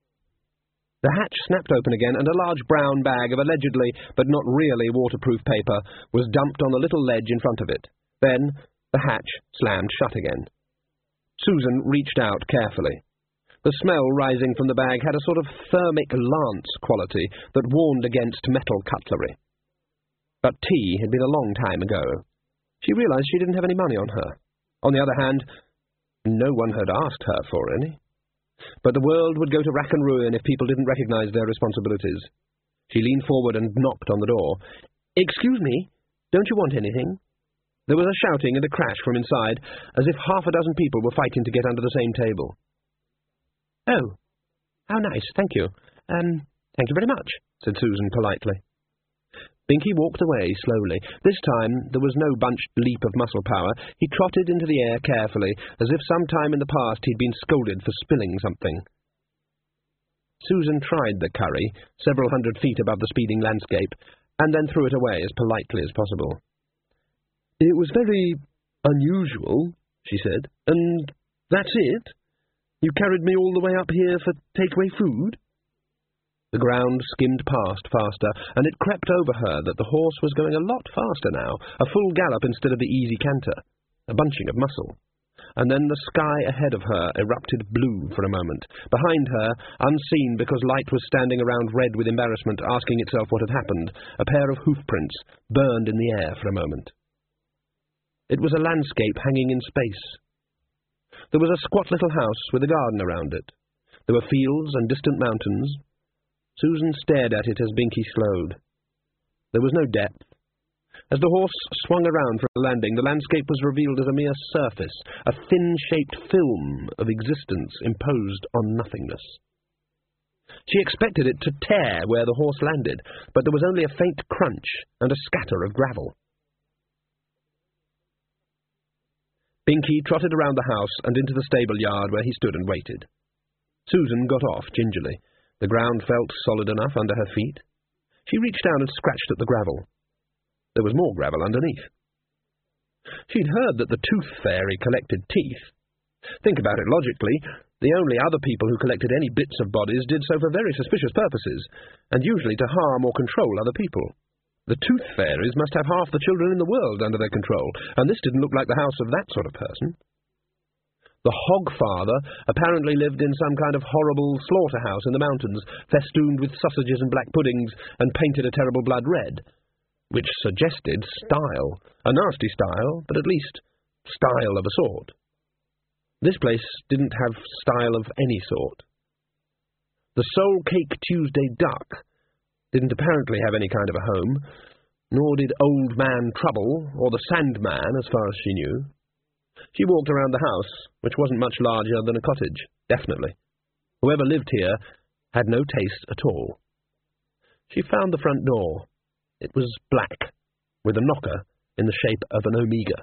The hatch snapped open again, and a large brown bag of allegedly, but not really, waterproof paper was dumped on the little ledge in front of it. Then the hatch slammed shut again. Susan reached out carefully. The smell rising from the bag had a sort of thermic lance quality that warned against metal cutlery. But tea had been a long time ago. She realized she didn't have any money on her. On the other hand, no one had asked her for any. But the world would go to rack and ruin if people didn't recognize their responsibilities. She leaned forward and knocked on the door. "Excuse me, don't you want anything?" There was a shouting and a crash from inside, as if half a dozen people were fighting to get under the same table. "Oh, how nice, thank you. Um, thank you very much," said Susan politely. Binkie walked away slowly. This time there was no bunched leap of muscle power. He trotted into the air carefully, as if some time in the past he'd been scolded for spilling something. Susan tried the curry, several hundred feet above the speeding landscape, and then threw it away as politely as possible. "It was very unusual," she said, "and that's it? You carried me all the way up here for takeaway food?" The ground skimmed past faster, and it crept over her that the horse was going a lot faster now, a full gallop instead of the easy canter, a bunching of muscle. and then the sky ahead of her erupted blue for a moment. Behind her, unseen because light was standing around red with embarrassment, asking itself what had happened, a pair of hoofprints burned in the air for a moment. It was a landscape hanging in space. There was a squat little house with a garden around it. There were fields and distant mountains. Susan stared at it as Binky slowed. There was no depth. As the horse swung around for a landing, the landscape was revealed as a mere surface, a thin-shaped film of existence imposed on nothingness. She expected it to tear where the horse landed, but there was only a faint crunch and a scatter of gravel. Binky trotted around the house and into the stable yard where he stood and waited. Susan got off gingerly. The ground felt solid enough under her feet. She reached down and scratched at the gravel. There was more gravel underneath. She'd heard that the tooth fairy collected teeth. Think about it logically. The only other people who collected any bits of bodies did so for very suspicious purposes, and usually to harm or control other people. The tooth fairies must have half the children in the world under their control, and this didn't look like the house of that sort of person. The Hogfather apparently lived in some kind of horrible slaughterhouse in the mountains, festooned with sausages and black puddings, and painted a terrible blood red, which suggested style, a nasty style, but at least style of a sort. This place didn't have style of any sort. The Soul Cake Tuesday Duck didn't apparently have any kind of a home, nor did Old Man Trouble or the Sandman, as far as she knew. She walked around the house, which wasn't much larger than a cottage, definitely. Whoever lived here had no taste at all. She found the front door. It was black, with a knocker in the shape of an omega.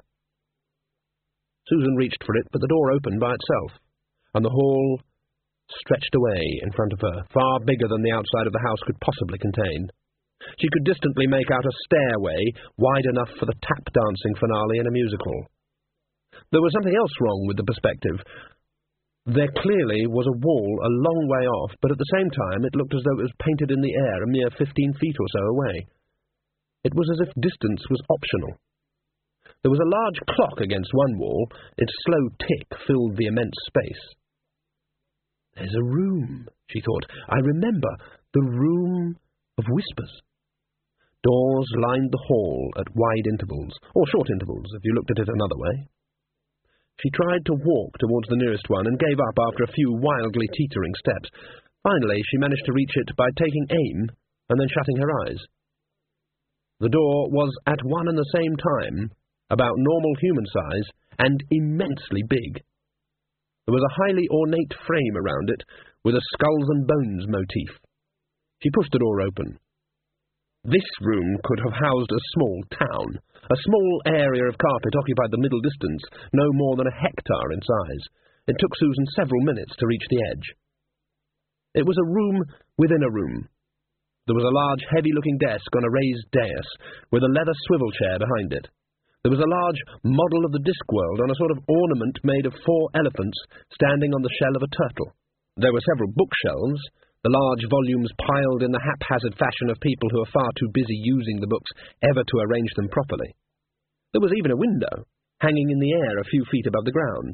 Susan reached for it, but the door opened by itself, and the hall stretched away in front of her, far bigger than the outside of the house could possibly contain. She could distantly make out a stairway wide enough for the tap-dancing finale in a musical. There was something else wrong with the perspective. There clearly was a wall a long way off, but at the same time it looked as though it was painted in the air a mere fifteen feet or so away. It was as if distance was optional. There was a large clock against one wall. Its slow tick filled the immense space. There's a room, she thought. I remember, the Room of Whispers. Doors lined the hall at wide intervals, or short intervals, if you looked at it another way. She tried to walk towards the nearest one and gave up after a few wildly teetering steps. Finally, she managed to reach it by taking aim and then shutting her eyes. The door was at one and the same time about normal human size and immensely big. There was a highly ornate frame around it with a skulls and bones motif. She pushed the door open. This room could have housed a small town. A small area of carpet occupied the middle distance, no more than a hectare in size. It took Susan several minutes to reach the edge. It was a room within a room. There was a large, heavy-looking desk on a raised dais, with a leather swivel chair behind it. There was a large model of the Discworld on a sort of ornament made of four elephants standing on the shell of a turtle. There were several bookshelves, the large volumes piled in the haphazard fashion of people who are far too busy using the books ever to arrange them properly. There was even a window, hanging in the air a few feet above the ground.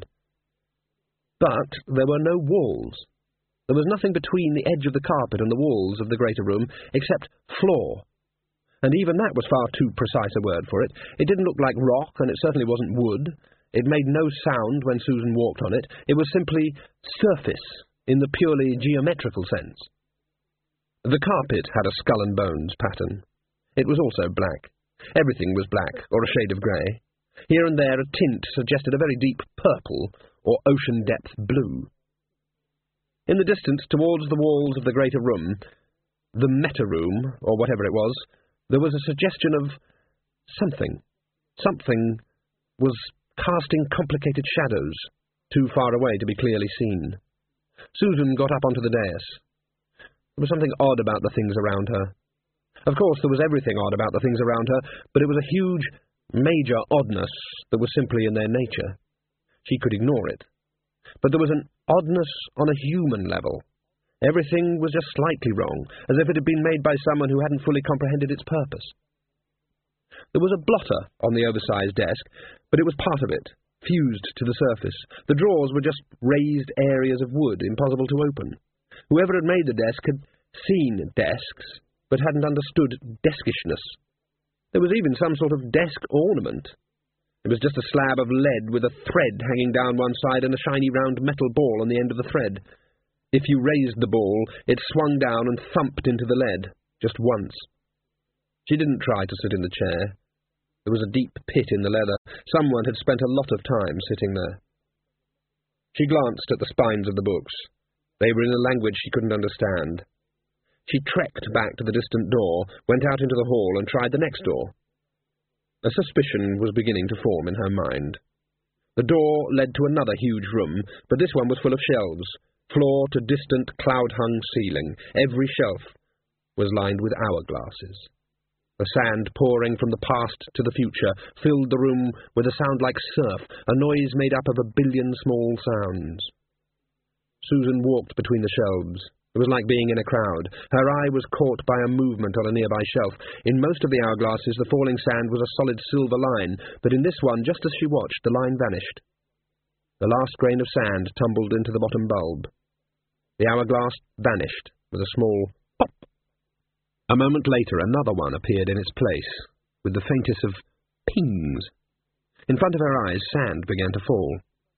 But there were no walls. There was nothing between the edge of the carpet and the walls of the greater room except floor. And even that was far too precise a word for it. It didn't look like rock, and it certainly wasn't wood. It made no sound when Susan walked on it. It was simply surface, in the purely geometrical sense. The carpet had a skull and bones pattern. It was also black. Everything was black, or a shade of grey. Here and there a tint suggested a very deep purple, or ocean-depth blue. In the distance, towards the walls of the greater room, the meta-room, or whatever it was, there was a suggestion of something. Something was casting complicated shadows, too far away to be clearly seen. Susan got up onto the dais. There was something odd about the things around her. Of course, there was everything odd about the things around her, but it was a huge, major oddness that was simply in their nature. She could ignore it. But there was an oddness on a human level. Everything was just slightly wrong, as if it had been made by someone who hadn't fully comprehended its purpose. There was a blotter on the oversized desk, but it was part of it. fused to the surface. The drawers were just raised areas of wood, impossible to open. Whoever had made the desk had seen desks, but hadn't understood deskishness. There was even some sort of desk ornament. It was just a slab of lead with a thread hanging down one side and a shiny round metal ball on the end of the thread. If you raised the ball, it swung down and thumped into the lead, just once. She didn't try to sit in the chair. There was a deep pit in the leather. Someone had spent a lot of time sitting there. She glanced at the spines of the books. They were in a language she couldn't understand. She trekked back to the distant door, went out into the hall, and tried the next door. A suspicion was beginning to form in her mind. The door led to another huge room, but this one was full of shelves, floor to distant cloud-hung ceiling. Every shelf was lined with hourglasses. The sand pouring from the past to the future filled the room with a sound like surf, a noise made up of a billion small sounds. Susan walked between the shelves. It was like being in a crowd. Her eye was caught by a movement on a nearby shelf. In most of the hourglasses, the falling sand was a solid silver line, but in this one, just as she watched, the line vanished. The last grain of sand tumbled into the bottom bulb. The hourglass vanished with a small pop. A moment later, another one appeared in its place, with the faintest of pings. In front of her eyes, sand began to fall.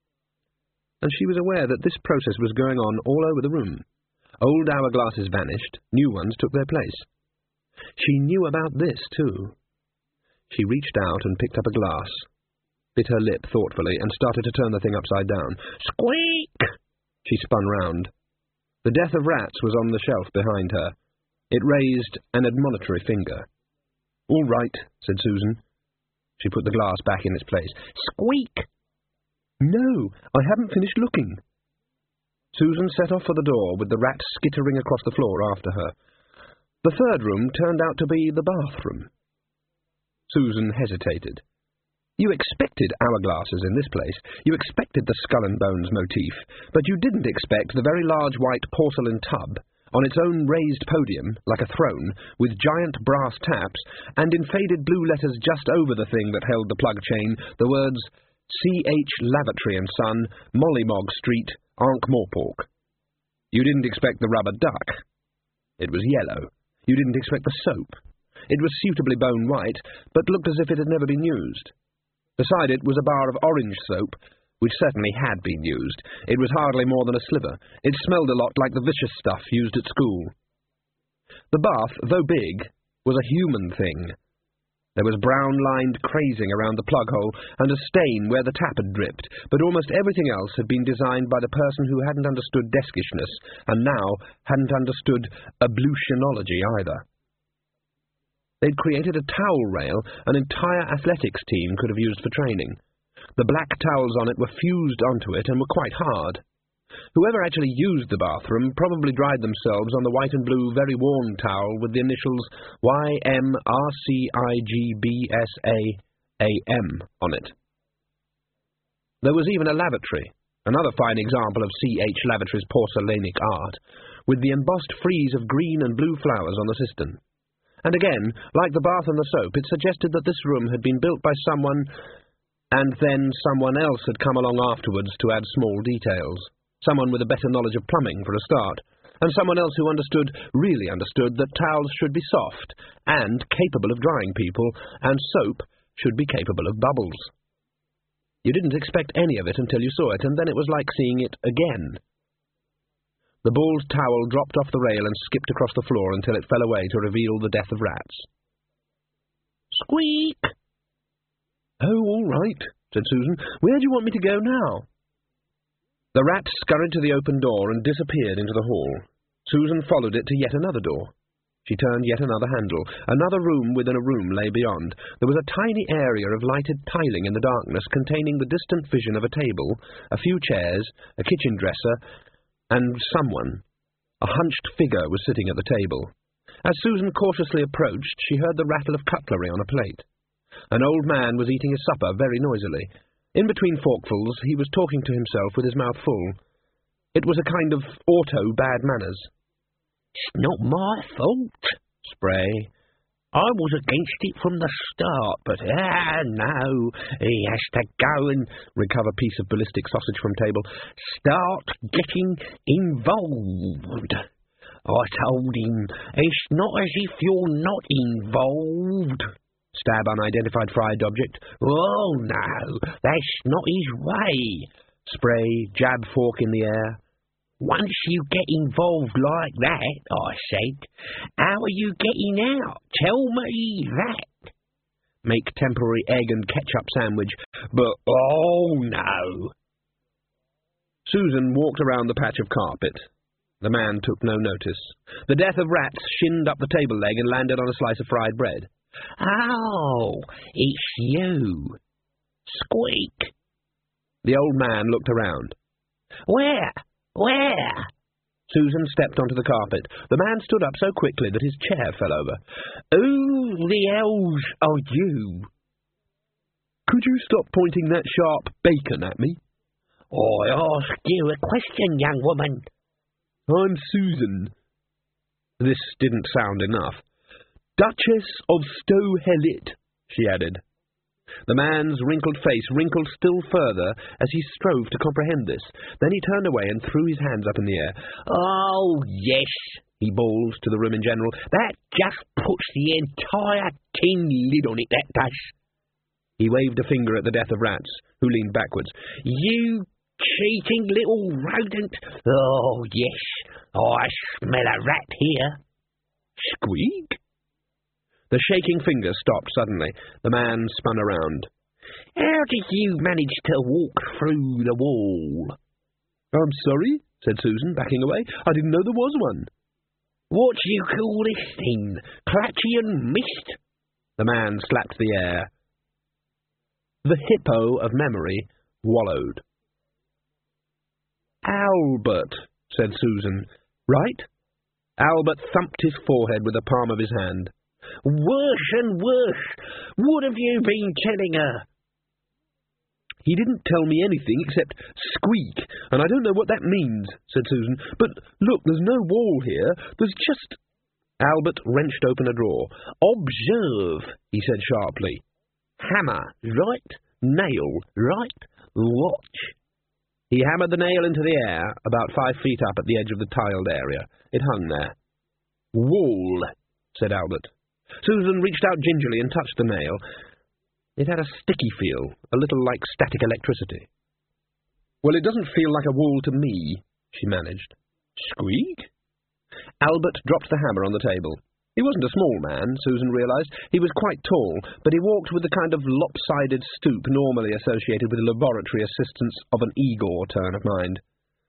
And she was aware that this process was going on all over the room. Old hourglasses vanished, new ones took their place. She knew about this, too. She reached out and picked up a glass, bit her lip thoughtfully, and started to turn the thing upside down. Squeak! She spun round. The Death of Rats was on the shelf behind her. It raised an admonitory finger. "All right," said Susan. She put the glass back in its place. "Squeak!" "No, I haven't finished looking." Susan set off for the door, with the rat skittering across the floor after her. The third room turned out to be the bathroom. Susan hesitated. You expected hourglasses in this place. You expected the skull and bones motif, but you didn't expect the very large white porcelain tub, on its own raised podium, like a throne, with giant brass taps, and in faded blue letters just over the thing that held the plug chain, the words C H Lavatory and Son, Mollymog Street, Ankh-Morpork. You didn't expect the rubber duck. It was yellow. You didn't expect the soap. It was suitably bone white, but looked as if it had never been used. Beside it was a bar of orange soap, which certainly had been used. It was hardly more than a sliver. It smelled a lot like the vicious stuff used at school. The bath, though big, was a human thing. There was brown-lined crazing around the plug hole, and a stain where the tap had dripped, but almost everything else had been designed by the person who hadn't understood deskishness, and now hadn't understood ablutionology either. They'd created a towel rail an entire athletics team could have used for training. The black towels on it were fused onto it and were quite hard. Whoever actually used the bathroom probably dried themselves on the white and blue very worn towel with the initials Y M R C I G B S A A M on it. There was even a lavatory, another fine example of C H Lavatory's porcelainic art, with the embossed frieze of green and blue flowers on the cistern. And again, like the bath and the soap, it suggested that this room had been built by someone, and then someone else had come along afterwards to add small details. Someone with a better knowledge of plumbing, for a start, and someone else who understood, really understood, that towels should be soft, and capable of drying people, and soap should be capable of bubbles. You didn't expect any of it until you saw it, and then it was like seeing it again. The bald towel dropped off the rail and skipped across the floor until it fell away to reveal the Death of Rats. Squeak! "Oh, all right," said Susan. "Where do you want me to go now?" The rat scurried to the open door and disappeared into the hall. Susan followed it to yet another door. She turned yet another handle. Another room within a room lay beyond. There was a tiny area of lighted tiling in the darkness containing the distant vision of a table, a few chairs, a kitchen dresser, and someone. A hunched figure was sitting at the table. As Susan cautiously approached, she heard the rattle of cutlery on a plate. An old man was eating his supper very noisily. In between forkfuls, he was talking to himself with his mouth full. It was a kind of auto-bad manners. "It's not my fault," Spray. I was against it from the start, but, ah, no, he has to go and recover piece of ballistic sausage from table. Start getting involved. I told him, it's not as if you're not involved. Stab unidentified fried object. Oh, no, that's not his way. Spray, jab fork in the air. Once you get involved like that, I said, how are you getting out? Tell me that. Make temporary egg and ketchup sandwich. But, oh, no. Susan walked around the patch of carpet. The man took no notice. The death of rats shinned up the table leg and landed on a slice of fried bread. Oh, it's you. Squeak. The old man looked around. Where? Where? Susan stepped onto the carpet. The man stood up so quickly that his chair fell over. Who the hells are you? Could you stop pointing that sharp bacon at me? I ask you a question, young woman. I'm Susan. This didn't sound enough. Duchess of Stow-Hellet, she added. The man's wrinkled face wrinkled still further as he strove to comprehend this. Then he turned away and threw his hands up in the air. Oh, yes, he bawled to the room in general. That just puts the entire tin lid on it, that does. He waved a finger at the death of rats, who leaned backwards. You cheating little rodent. Oh, yes, I smell a rat here. Squeak? The shaking finger stopped suddenly. The man spun around. How did you manage to walk through the wall? I'm sorry, said Susan, backing away. I didn't know there was one. What do you call this thing? Clatchian mist? The man slapped the air. The hippo of memory wallowed. Albert, said Susan. Right? Albert thumped his forehead with the palm of his hand. Worse and worse. What have you been telling her? He didn't tell me anything except squeak, and I don't know what that means, said Susan. But look, there's no wall here. There's just... Albert wrenched open a drawer. Observe, he said sharply. Hammer, right. Nail, right. Watch. He hammered the nail into the air, about five feet up at the edge of the tiled area. It hung there. Wall, said Albert. Susan reached out gingerly and touched the nail. It had a sticky feel, a little like static electricity. Well, it doesn't feel like a wall to me, she managed. Squeak? Albert dropped the hammer on the table. He wasn't a small man, Susan realized. He was quite tall, but he walked with the kind of lopsided stoop normally associated with laboratory assistance of an Igor turn of mind.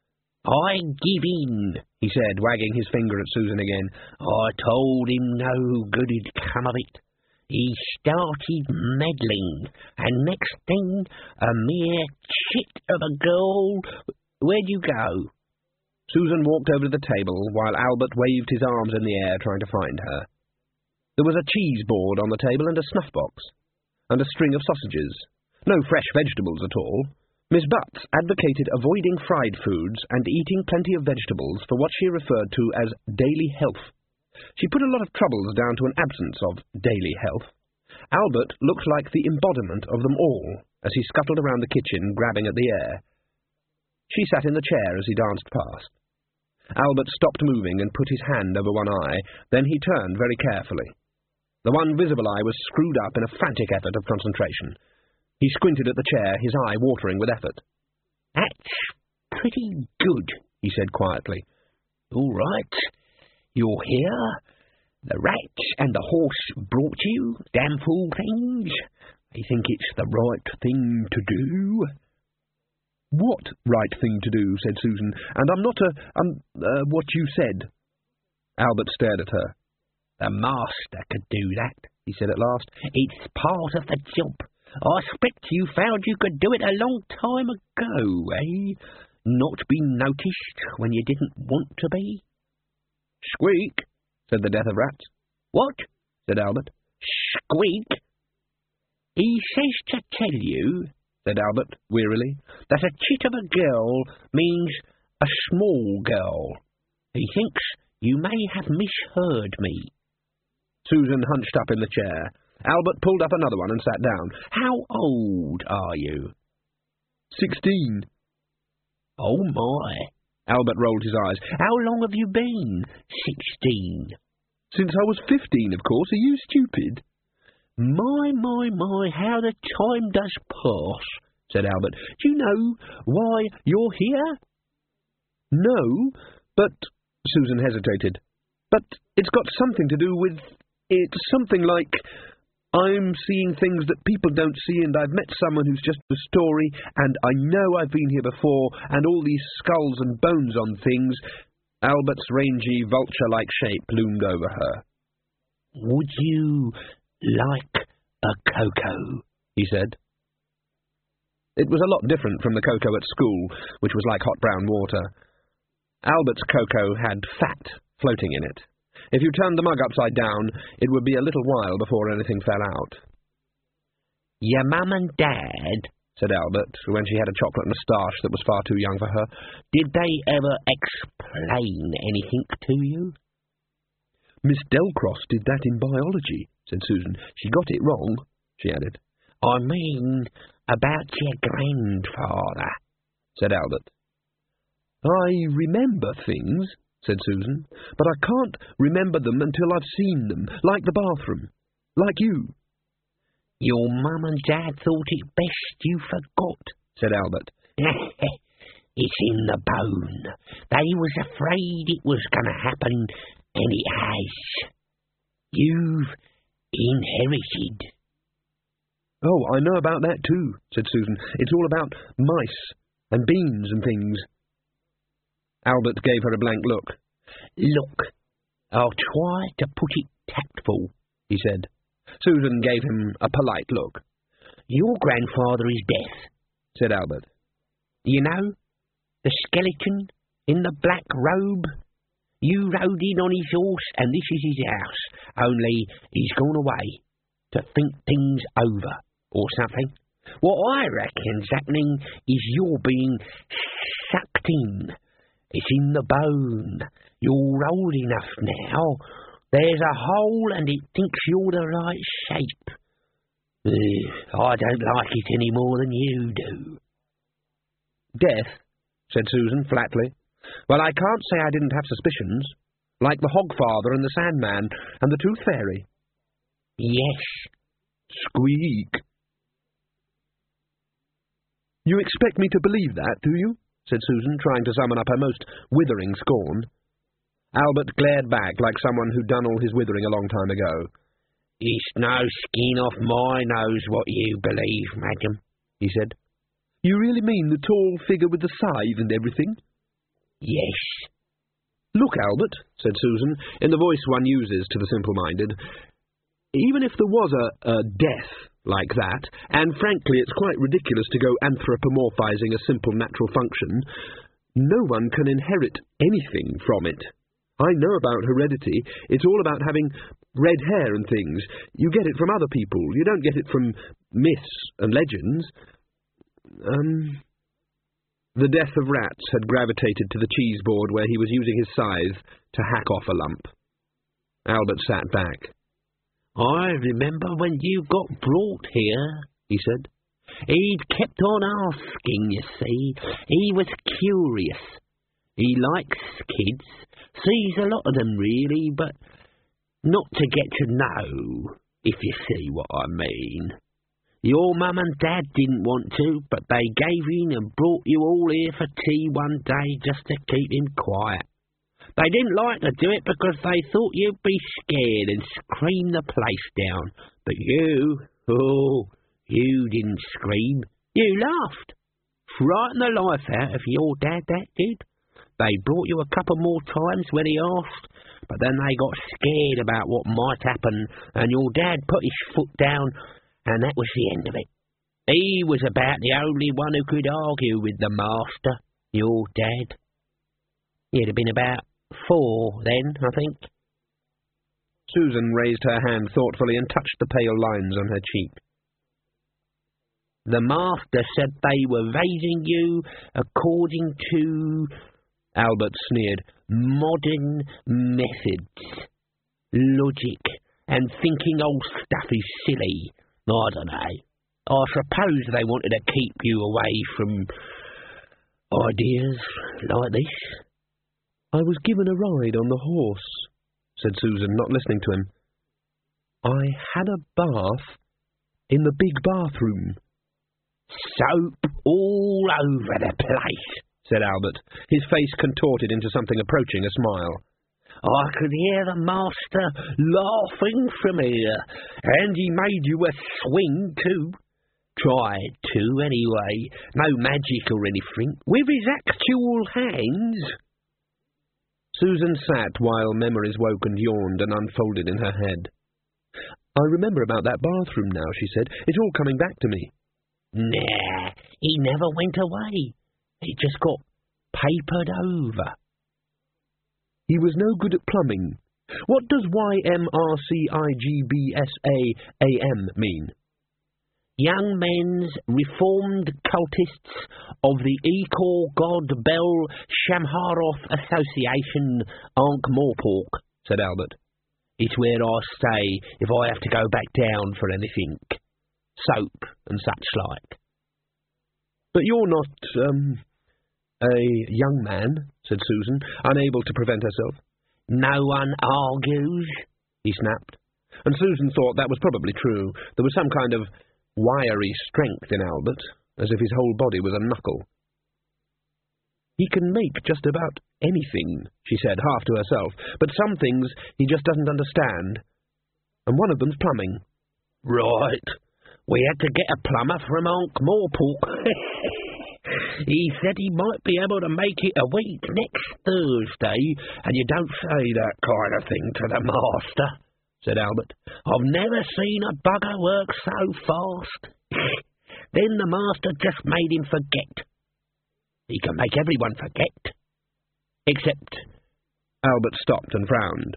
I give in, he said, wagging his finger at Susan again. I told him no good'd come of it. He started meddling, and next thing, a mere chit of a girl... Where'd you go? Susan walked over to the table, while Albert waved his arms in the air trying to find her. There was a cheese board on the table and a snuff box, and a string of sausages. No fresh vegetables at all. Miss Butts advocated avoiding fried foods and eating plenty of vegetables for what she referred to as daily health. She put a lot of troubles down to an absence of daily health. Albert looked like the embodiment of them all as he scuttled around the kitchen, grabbing at the air. She sat in the chair as he danced past. Albert stopped moving and put his hand over one eye, then he turned very carefully. The one visible eye was screwed up in a frantic effort of concentration. He squinted at the chair, his eye watering with effort. That's pretty good, he said quietly. All right, you're here. The rat and the horse brought you, damn fool things. I think it's the right thing to do. What right thing to do, said Susan, and I'm not a, um, uh, what you said. Albert stared at her. The master could do that, he said at last. It's part of the job. I expect you found you could do it a long time ago, eh? Not be noticed when you didn't want to be? Squeak, said the death of rats. What? Said Albert. Squeak. He says to tell you, said Albert wearily, that a chit of a girl means a small girl. He thinks you may have misheard me. Susan hunched up in the chair. Albert pulled up another one and sat down. How old are you? Sixteen. Oh, my. Albert rolled his eyes. How long have you been? Sixteen. Since I was fifteen, of course. Are you stupid? My, my, my, how the time does pass, said Albert. Do you know why you're here? No, but... Susan hesitated. But it's got something to do with... It's something like... I'm seeing things that people don't see, and I've met someone who's just a story, and I know I've been here before, and all these skulls and bones on things. Albert's rangy, vulture-like shape loomed over her. Would you like a cocoa? He said. It was a lot different from the cocoa at school, which was like hot brown water. Albert's cocoa had fat floating in it. If you turned the mug upside down, it would be a little while before anything fell out. Your mum and dad, said Albert, when she had a chocolate moustache that was far too young for her, did they ever explain anything to you? Miss Delcross did that in biology, said Susan. She got it wrong, she added. I mean, about your grandfather, said Albert. I remember things, said Susan, but I can't remember them until I've seen them, like the bathroom, like you. Your mum and dad thought it best you forgot, said Albert. It's in the bone. They was afraid it was going to happen, and it has. You've inherited. Oh, I know about that too, said Susan. It's all about mice and beans and things. Albert gave her a blank look. Look, I'll try to put it tactful, he said. Susan gave him a polite look. Your grandfather is Death, said Albert. You know, the skeleton in the black robe? You rode in on his horse, and this is his house, only he's gone away to think things over, or something. What I reckon's happening is you're being sucked in. It's in the bone. You're old enough now. There's a hole and it thinks you're the right shape. Ugh, I don't like it any more than you do. Death, said Susan flatly. Well, I can't say I didn't have suspicions. Like the Hogfather and the Sandman and the Tooth Fairy. Yes. Squeak. You expect me to believe that, do you? Said Susan, trying to summon up her most withering scorn. Albert glared back like someone who'd done all his withering a long time ago. It's no skin off my nose what you believe, madam, he said. You really mean the tall figure with the scythe and everything? Yes. Look, Albert, said Susan, in the voice one uses to the simple-minded, even if there was a, a death like that, and frankly it's quite ridiculous to go anthropomorphizing a simple natural function, no one can inherit anything from it. I know about heredity. It's all about having red hair and things. You get it from other people. You don't get it from myths and legends. Um... The Death of Rats had gravitated to the cheese board where he was using his scythe to hack off a lump. Albert sat back. I remember when you got brought here, he said. He'd kept on asking, you see. He was curious. He likes kids, sees a lot of them really, but not to get to know, if you see what I mean. Your mum and dad didn't want to, but they gave in and brought you all here for tea one day just to keep him quiet. They didn't like to do it because they thought you'd be scared and scream the place down. But you, oh, you didn't scream. You laughed. Frightened the life out of your dad, that did. They brought you a couple more times when he asked, but then they got scared about what might happen, and your dad put his foot down, and that was the end of it. He was about the only one who could argue with the master, your dad. He'd have been about four then, I think. Susan raised her hand thoughtfully and touched the pale lines on her cheek. The master said they were raising you according to, Albert sneered, modern methods, logic and thinking old stuff is silly. I don't know. I suppose they wanted to keep you away from ideas like this. I was given a ride on the horse, said Susan, not listening to him. I had a bath in the big bathroom. Soap all over the place, said Albert, his face contorted into something approaching a smile. I could hear the master laughing from here, and he made you a swing too. Tried to, anyway. No magic or anything. With his actual hands. Susan sat while memories woke and yawned and unfolded in her head. I remember about that bathroom now, she said. It's all coming back to me. Nah, he never went away. It just got papered over. He was no good at plumbing. What does Y M R C I G B S A A M mean? Young Men's Reformed Cultists of the Ekor God Bel Shamharoth Association, Ankh-Morpork, said Albert. It's where I stay if I have to go back down for anything. Soap and such like. But you're not, um, a young man, said Susan, unable to prevent herself. No one argues, he snapped. And Susan thought that was probably true. There was some kind of wiry strength in Albert, as if his whole body was a knuckle. He can make just about anything, she said, half to herself, but some things he just doesn't understand. And one of them's plumbing. Right. We had to get a plumber from Ankh-Morpork. He said he might be able to make it a week next Thursday, and you don't say that kind of thing to the master, said Albert. I've never seen a bugger work so fast. Then the master just made him forget. He can make everyone forget. Except... Albert stopped and frowned.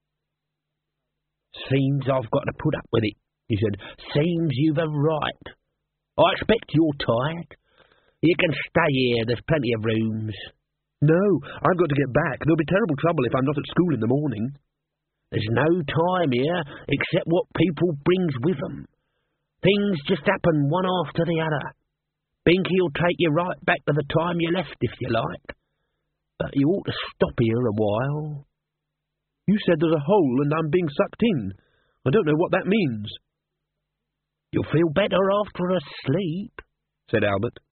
Seems I've got to put up with it, he said. Seems you've a right. I expect you're tired. You can stay here, there's plenty of rooms. No, I've got to get back. There'll be terrible trouble if I'm not at school in the morning. There's no time here, except what people brings with them. Things just happen one after the other. Binky'll take you right back to the time you left, if you like. But you ought to stop here a while. You said there's a hole and I'm being sucked in. I don't know what that means. You'll feel better after a sleep, said Albert.